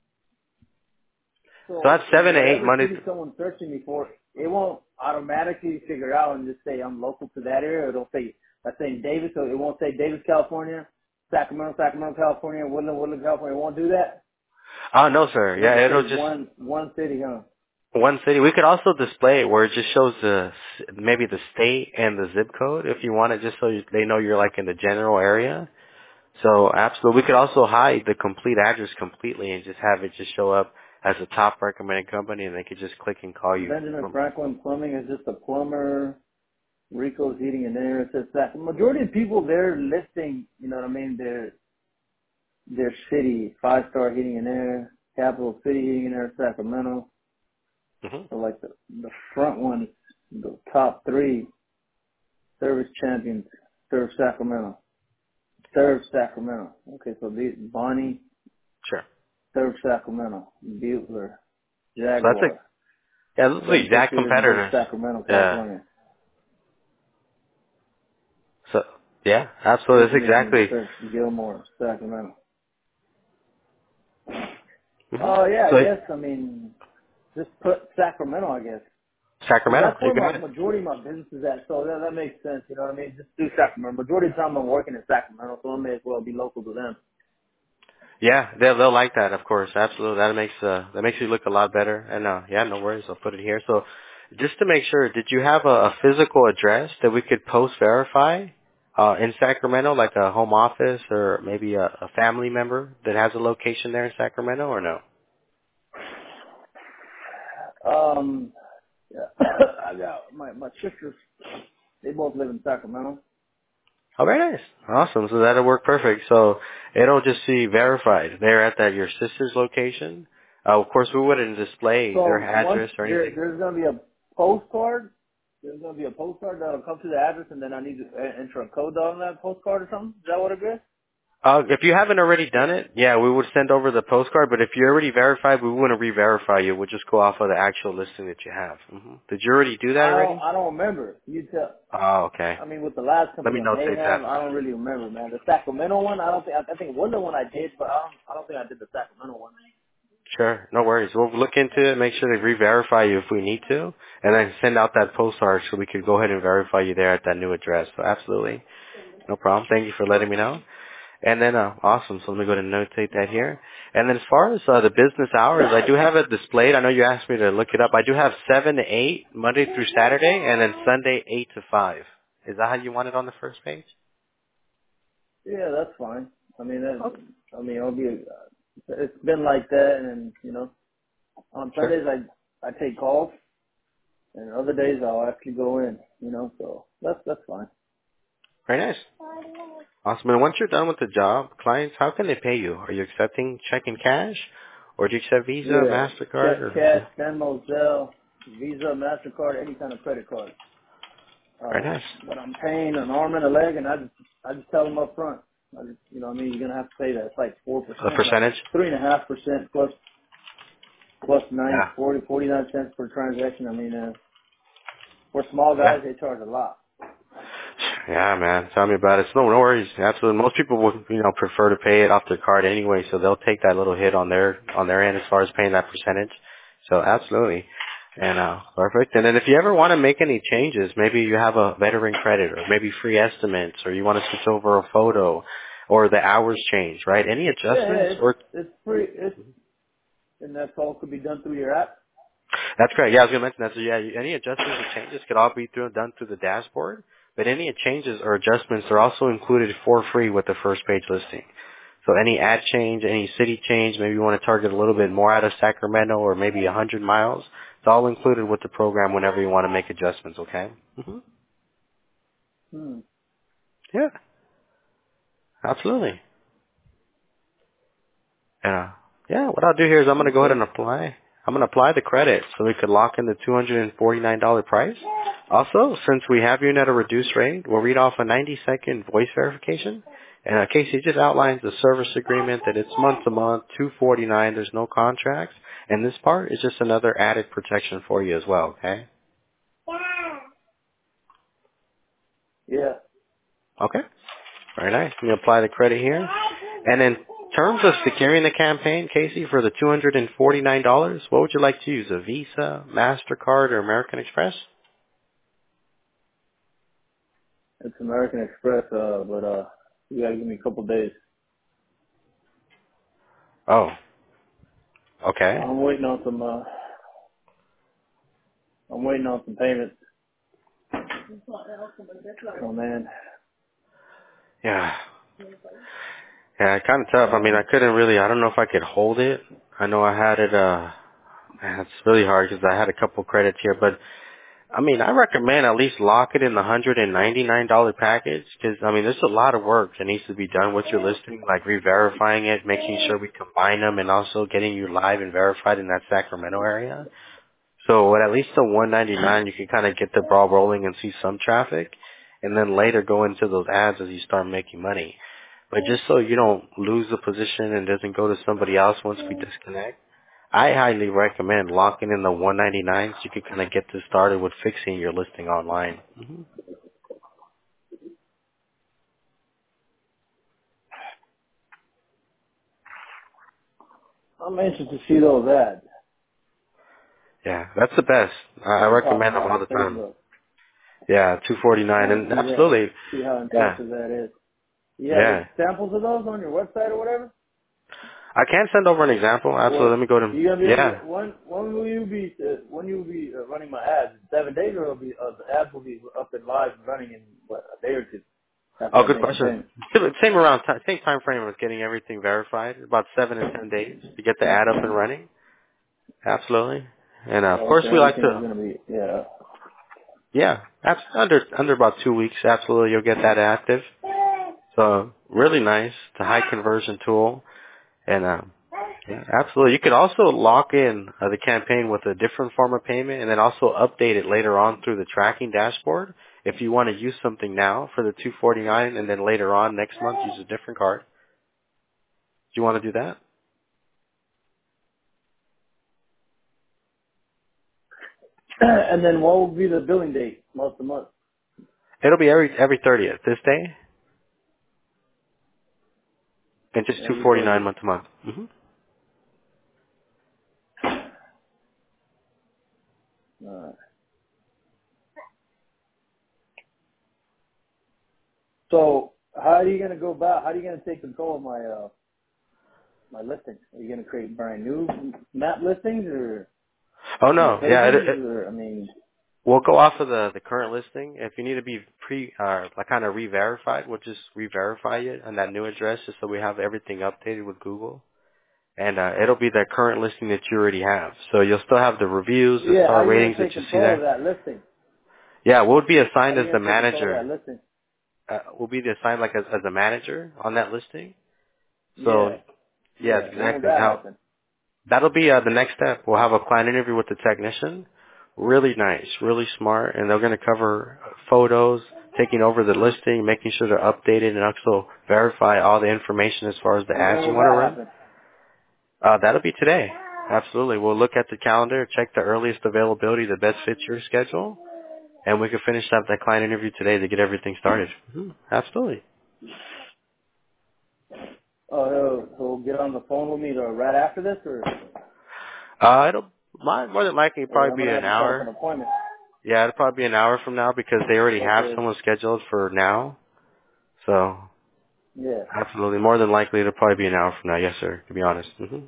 So So that's 7 to 8 whatever Monday. city someone's searching me for, it won't automatically figure out and just say I'm local to that area. It'll say, let's say Davis, so it won't say Davis, California, Sacramento, California, Woodland, California. It won't do that. Oh no, sir. It'll Yeah, just it'll say just one city, huh? one city. We could also display it where it just shows maybe the state and the zip code if you want it, just so they know you're like in the general area. So absolutely, we could also hide the complete address completely and just have it just show up as a top recommended company, and they could just click and call you. Benjamin Franklin Plumbing is just a plumber. Rico's Heating and Air. It says that the majority of people they're listing, you know what I mean, their city, 5-star Heating and Air, Capital City Heating and Air, Sacramento. hmm So like the front one, the top 3 service champions, serve Sacramento. Serve Sacramento. Okay, so these Bonnie, Sure. serve Sacramento. Butler, So that's Jaguar. those are the St. exact Petersburg, both competitors. Sacramento, Yeah. California. So yeah, absolutely. That's Tiffany's exactly. Search, Gilmore, Sacramento. hmm Oh yeah, I So guess. I mean, just put Sacramento, I guess. Because Sacramento, that's you where my got it. majority of my business is at. So that makes sense. You know what I mean? Just do Sacramento. Majority of the time I'm working in Sacramento, so I may as well be local to them. Yeah, they'll like that, of course. Absolutely, that makes you look a lot better. And yeah, no worries. I'll put it here. So, just to make sure, did you have a physical address that we could post verify in Sacramento, like a home office or maybe a family member that has a location there in Sacramento, or no? Yeah. I got my sisters. They both live in Sacramento. Oh, very nice. Awesome. So that'll work perfect. So it'll just be verified. They're at your sister's location. Of course, we wouldn't display their So once address or anything. there's gonna be a postcard. There's gonna be a postcard that'll come to the address, and then I need to enter a code on that postcard or something. Is that what it is? If you haven't already done it, yeah, we would send over the postcard. But if you're already verified, we wouldn't re-verify you. We'll just go off of the actual listing that you have. Did you already do that already? I don't remember. You tell. Oh, okay. I mean, with the last Let company me I may notate have, that. I don't really remember, man. The Sacramento one, I don't think. I think one the one I did, but I don't think I did the Sacramento one. Sure, no worries. We'll look into it, make sure they re-verify you if we need to, and then send out that postcard so we could go ahead and verify you there at that new address. So absolutely. No problem. Thank you for letting me know. And then, awesome. So let me go ahead and notate that here. And then as far as the business hours, I do have it displayed. I know you asked me to look it up. I do have 7 to 8, Monday through Saturday, and then Sunday 8 to 5. Is that how you want it on the first page? Yeah, that's fine. I mean, Okay. it'll be. It's been like that, and on Sure. Sundays I take calls, and other days I'll actually go in. So that's fine. Very nice. Awesome. And once you're done with the job, clients, how can they pay you? Are you accepting check and cash, or do you accept Visa, Yeah, MasterCard, or? cash, Venmo, Zelle, Visa, Mastercard, any kind of credit card. Very nice. But I'm paying an arm and a leg, and I just tell them up front. You're gonna have to pay that. It's like 4%, A like percentage? 3.5% plus Yeah. 49 cents per transaction. For small Yeah. guys, they charge a lot. Yeah, man. Tell me about it. No worries. Absolutely. Most people would, prefer to pay it off their card anyway, so they'll take that little hit on their end as far as paying that percentage. So absolutely. And perfect. And then if you ever want to make any changes, maybe you have a veteran credit or maybe free estimates or you want to switch over a photo or the hours change, right? Any Yeah, adjustments or it's free. And that's all could be done through your app. That's correct. Yeah, I was going to mention that. So yeah, any adjustments or changes could all be done through the dashboard. But any changes or adjustments are also included for free with the first page listing. So any ad change, any city change, maybe you want to target a little bit more out of Sacramento or maybe 100 miles, it's all included with the program whenever you want to make adjustments, okay? Hmm. Yeah, absolutely. And, yeah, what I'll do here is I'm going to go ahead Okay. and apply. I'm going to apply the credit so we could lock in the $249 price. Also, since we have you in at a reduced rate, we'll read off a 90-second voice verification. And Casey just outlines the service agreement that it's month to month, $249. There's no contracts. And this part is just another added protection for you as well, okay? Yeah. Okay. Very nice. Let me apply the credit here. And in terms of securing the campaign, Casey, for the $249, what would you like to use? A Visa, MasterCard, or American Express? It's American Express, but you gotta give me a couple days. Oh, okay. I'm waiting on some. I'm waiting on some payments. Oh man. Yeah. Yeah, kind of tough. I mean, I couldn't really, I don't know if I could hold it. I know I had it, man, it's really hard because I had a couple credits here, but I mean, I recommend at least lock it in the $199 package because, I mean, there's a lot of work that needs to be done with your listing, like re-verifying it, making sure we combine them, and also getting you live and verified in that Sacramento area. So at least the 199, you can kind of get the ball rolling and see some traffic, and then later go into those ads as you start making money. But just so you don't lose the position and doesn't go to somebody else once we disconnect, I highly recommend locking in the 199 so you can kind of get this started with fixing your listing online. I'm anxious to see those ads. Yeah, that's the best. I That pops recommend them up all on the time. Facebook. Yeah, 249 I want and to see that. absolutely. See how Yeah, impressive that is. You have yeah. examples of those on your website or whatever? I can send over an example. Absolutely. Or Let me go to, you gonna be able yeah. to, when will you be running my ads? 7 days, or the ads will be up and live and running in what, a day or two Oh, after I good make the question. payment? Same time frame as getting everything verified. About 7 to 10 days to get the ad up and running. Absolutely. And of Oh, course, okay, we like everything is to. gonna be Yeah, under about 2 weeks. Absolutely, you'll get that active. So really nice. It's a high conversion tool, and yeah, absolutely. You could also lock in the campaign with a different form of payment, and then also update it later on through the tracking dashboard. If you want to use something now for the 249, and then later on next month use a different card. Do you want to do that? And then what will be the billing date month to month? It'll be every 30th this day, and just Every 249 30th. month to month. Alright. So how are you gonna go about? How are you gonna take control of my listings? Are you gonna create brand new map listings or Oh new no, yeah, pages? Or I mean, we'll go off of the current listing. If you need to be like kind of re-verified, we'll just re-verify it on that new address just so we have everything updated with Google. And it'll be the current listing that you already have. So you'll still have the reviews, the yeah, how star are you ratings gonna that take you see control of there. that listing? Yeah, we'll be How assigned are as you the gonna take control of that manager. listing? We'll be assigned like as a manager on that listing. So Yeah, yes, yeah. When would exactly. that Now happen? that'll be the next step. We'll have a client interview with the technician. Really nice, really smart, and they're going to cover photos, taking over the listing, making sure they're updated, and also verify all the information as far as the And ads when you would want to that run. happen? That'll be today. Absolutely. We'll look at the calendar, check the earliest availability that best fits your schedule, and we can finish up that client interview today to get everything started. Absolutely. Oh, he'll get on the phone with me right after this, It'll more than likely or I'm probably be gonna an have to set up an hour. appointment. Yeah, it'll probably be an hour from now because they already have Okay. someone scheduled for now. So Yeah. absolutely, more than likely it'll probably be an hour from now. Yes, sir. To be honest.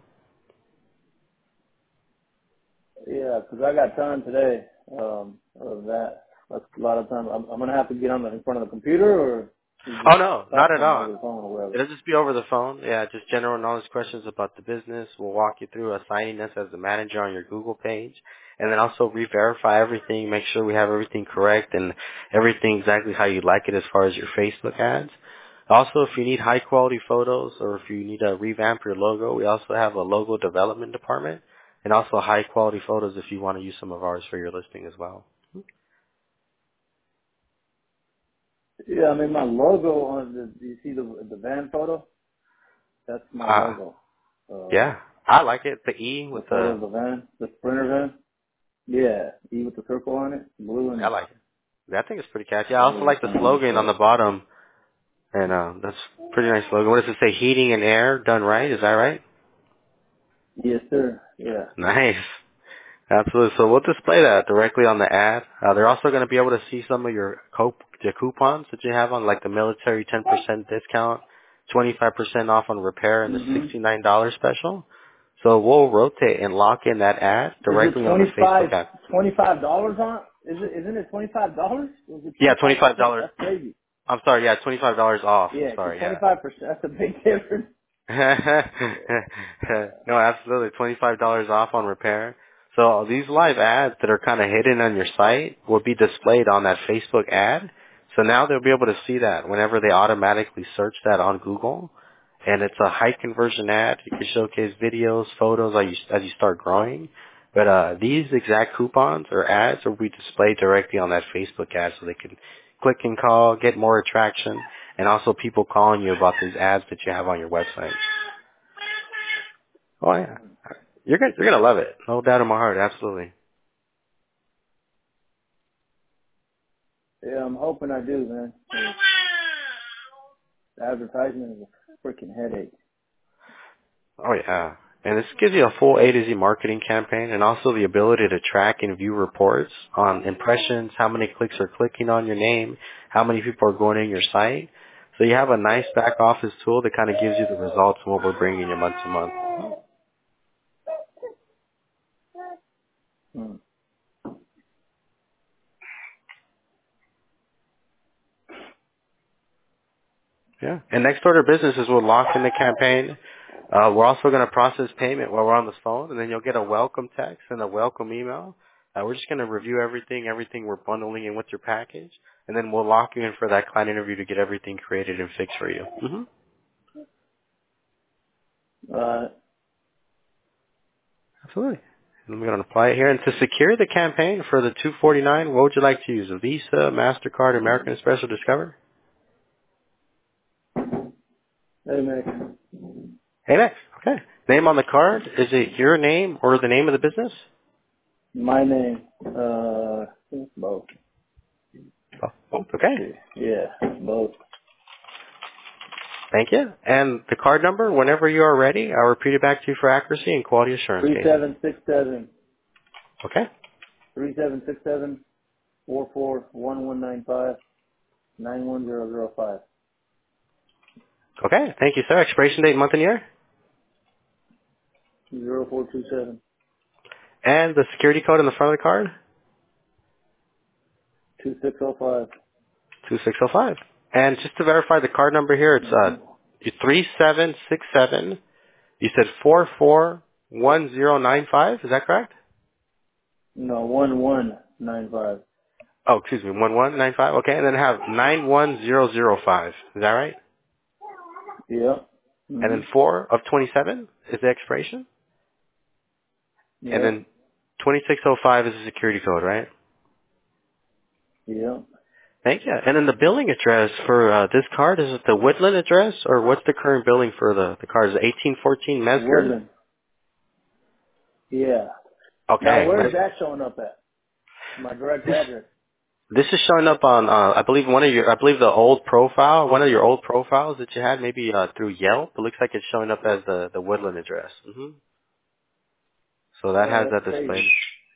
Yeah, 'cause I got time today. Of that. That's a lot of time. I'm gonna have to get on in front of the computer, or you Oh just no, not talk at to me all. over the phone or whatever. It'll just be over the phone. Yeah, just general knowledge questions about the business. We'll walk you through assigning us as a manager on your Google page. And then also re-verify everything, make sure we have everything correct and everything exactly how you like it as far as your Facebook ads. Also, if you need high quality photos or if you need to revamp your logo, we also have a logo development department and also high quality photos if you want to use some of ours for your listing as well. Yeah, I mean my logo on the. Do you see the van photo? That's my Uh, logo. yeah, I like it. The E The with photo the, of the van, the Sprinter van. Yeah, E with the circle on it, blue I and like it. I think it's pretty catchy. I also blue like the and slogan on red. the bottom, and that's pretty nice slogan. What does it say? Heating and air done right. Is that right? Yes, sir. Yeah. Nice. Absolutely. So we'll display that directly on the ad. They're also going to be able to see some of your coupons that you have on, like the military 10% discount, 25% off on repair, and the Mhm. $69 special. So we'll rotate and lock in that ad Is it directly on the Facebook ad. $25 on? Isn't it $25? Is it Yeah, 25%? $25. That's crazy. I'm sorry. Yeah, $25 off. I'm Yeah, 'cause sorry. Yeah. 25%. That's a big difference. No, absolutely. $25 off on repair. So these live ads that are kind of hidden on your site will be displayed on that Facebook ad. So now they'll be able to see that whenever they automatically search that on Google. And it's a high conversion ad. You can showcase videos, photos as you start growing. But these exact coupons or ads will be displayed directly on that Facebook ad so they can click and call, get more attraction, and also people calling you about these ads that you have on your website. Oh yeah, you're gonna love it, no doubt in my heart, absolutely. Yeah, I'm hoping I do, man. 'Cause advertisement is a freaking headache. Oh yeah, and this gives you a full A to Z marketing campaign, and also the ability to track and view reports on impressions, how many clicks are clicking on your name, how many people are going in your site. So you have a nice back office tool that kind of gives you the results of what we're bringing you month to month. Hmm. Yeah. And next order business is we'll lock in the campaign. We're also going to process payment while we're on the phone, and then you'll get a welcome text and a welcome email. We're just going to review everything we're bundling in with your package, and then we'll lock you in for that client interview to get everything created and fixed for you. Uh, Absolutely. And we're going to apply it here. And to secure the campaign for the 249, what would you like to use? A Visa, MasterCard, American Express, or Discover? hey, man. Hey, next. Okay. Name on the card. Is it your name or the name of the business? My name. I think it's both. Oh, okay. Yeah, both. Thank you. And the card number, whenever you are ready, I'll repeat it back to you for accuracy and quality assurance Three cases. seven six seven Okay? 3767 441195 91005. Okay, thank you, sir. Expiration date, month and year? 0427. And the security code in the front of the card? 2605. 2605. And just to verify the card number here, it's Mm-hmm. 3767. You said 441095. Is that correct? No, 1195. Oh, excuse me, 1195. Okay, and then have 91005. Is that right? Yeah. And Mm-hmm. then 4 of 27 is the expiration? And Yeah. then 2605 is the security code, right? Yeah. Thank you. And then the billing address for this card, is it the Woodland address, or what's the current billing for the card? Is it 1814 Mesger? Woodland. Yeah. Now, Okay. where is that showing up at? My direct This address. this is showing up on I believe the old profile, one of your old profiles that you had, maybe through Yelp. It looks like it's showing up as the Woodland address. So that Oh, has that's that displayed. crazy.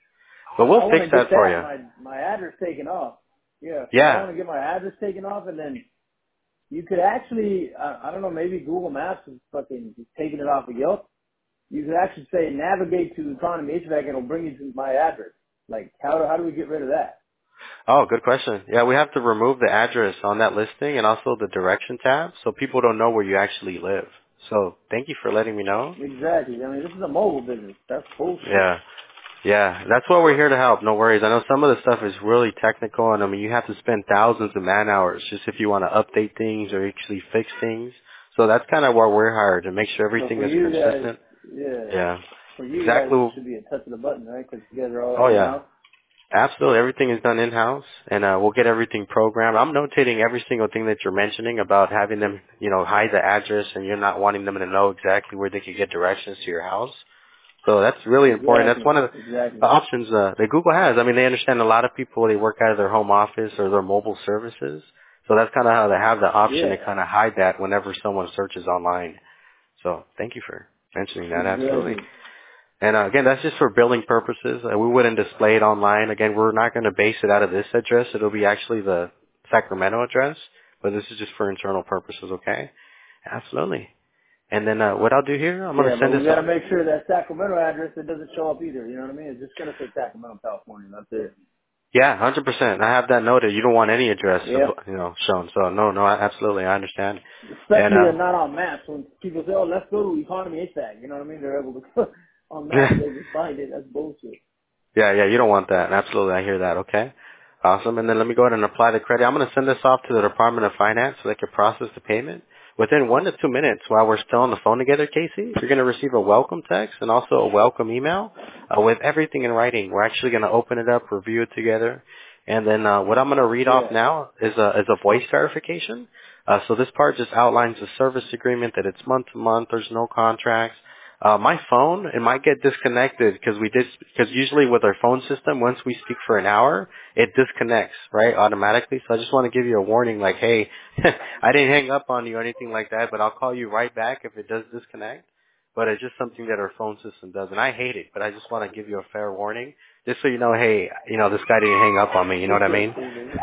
But I we'll want fix to that get for that, you. my address taken off. Yeah, because I Yeah. want to get my address taken off, and then you could actually, I don't know, maybe Google Maps is fucking taking it off of Yelp. You could actually say navigate to Economy HVAC, and it'll bring you to my address. Like, how do we get rid of that? Oh, good question. Yeah, we have to remove the address on that listing and also the direction tab so people don't know where you actually live. So thank you for letting me know. Exactly. I mean, this is a mobile business. That's bullshit. Yeah. Yeah, that's why we're here to help. No worries. I know some of the stuff is really technical, and I mean, you have to spend thousands of man hours just if you want to update things or actually fix things. So that's kind of why we're hired, to make sure So everything for is you guys, consistent. yeah, Yeah. for you guys, it Exactly. should be a touch of the button, right? Because you guys are all Oh, yeah. in-house. Absolutely. Everything is done in-house, and we'll get everything programmed. I'm notating every single thing that you're mentioning about having them, hide the address, and you're not wanting them to know exactly where they could get directions to your house. So that's really important. That's Exactly. one of the Exactly. options that Google has. I mean, they understand a lot of people, they work out of their home office or their mobile services. So that's kind of how they have the option to Yeah. kind of hide that whenever someone searches online. So thank you for mentioning that. Absolutely. Exactly. And again, that's just for billing purposes. We wouldn't display it online. Again, we're not going to base it out of this address. It'll be actually the Sacramento address, but this is just for internal purposes, okay? Absolutely. And then what I'll do here, I'm going Yeah, to but send we this got to off. make sure that Sacramento address, it doesn't show up either. You know what I mean? It's just going to say Sacramento, California. That's it. Yeah, 100%. I have that noted. You don't want any address, Yeah. shown. So no, absolutely, I understand. And Especially not on maps. When people say, oh, let's go to Economy HVAC. You know what I mean? They're able to, on maps, they can find it. That's bullshit. yeah, you don't want that. Absolutely, I hear that. Okay, awesome. And then let me go ahead and apply the credit. I'm going to send this off to the Department of Finance so they can process the payment. Within 1 to 2 minutes, while we're still on the phone together, Casey, you're going to receive a welcome text and also a welcome email with everything in writing. We're actually going to open it up, review it together, and then what I'm going to read off Yeah. now is a voice verification. So this part just outlines the service agreement, that it's month to month. There's no contracts. My phone, it might get disconnected because usually with our phone system, once we speak for an hour, it disconnects, right, automatically. So I just want to give you a warning, like, hey, I didn't hang up on you or anything like that, but I'll call you right back if it does disconnect. But it's just something that our phone system does, and I hate it, but I just want to give you a fair warning, just so you know, hey, this guy didn't hang up on me, you know what I mean?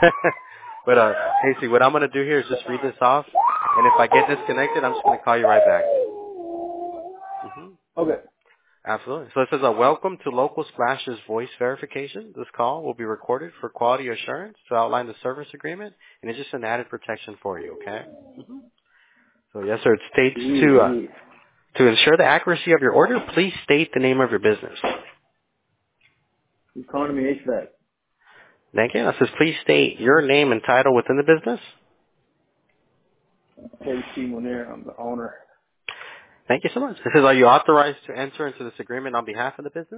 But, Casey, what I'm going to do here is just read this off, and if I get disconnected, I'm just going to call you right back. Okay. Absolutely. So it says, welcome to Local Splash's voice verification. This call will be recorded for quality assurance to outline the service agreement, and it's just an added protection for you, okay? So yes, sir, it states Easy. to ensure the accuracy of your order, please state the name of your business. Economy HVAC. Thank you. It says, please state your name and title within the business. KC Munir. I'm the owner. Thank you so much. It says, are you authorized to enter into this agreement on behalf of the business?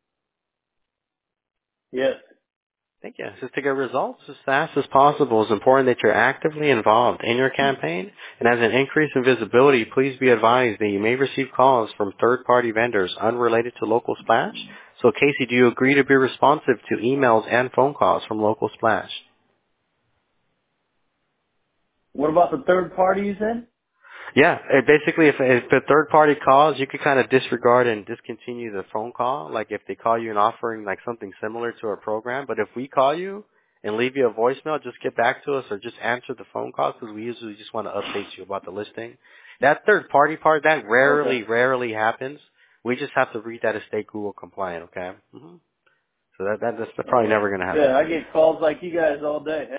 Yes. Thank you. So to get results as fast as possible, it's important that you're actively involved in your campaign. And as an increase in visibility, please be advised that you may receive calls from third-party vendors unrelated to Local Splash. So Casey, do you agree to be responsive to emails and phone calls from Local Splash? What about the third party you said? Yeah, basically, if a third party calls, you could kind of disregard and discontinue the phone call. Like if they call you and offering like something similar to our program, but if we call you and leave you a voicemail, just get back to us or just answer the phone calls because we usually just want to update you about the listing. That third party part, that rarely happens. We just have to read that as stay Google compliant, okay? Mm-hmm. So that's probably never going to happen. Yeah, I get calls like you guys all day.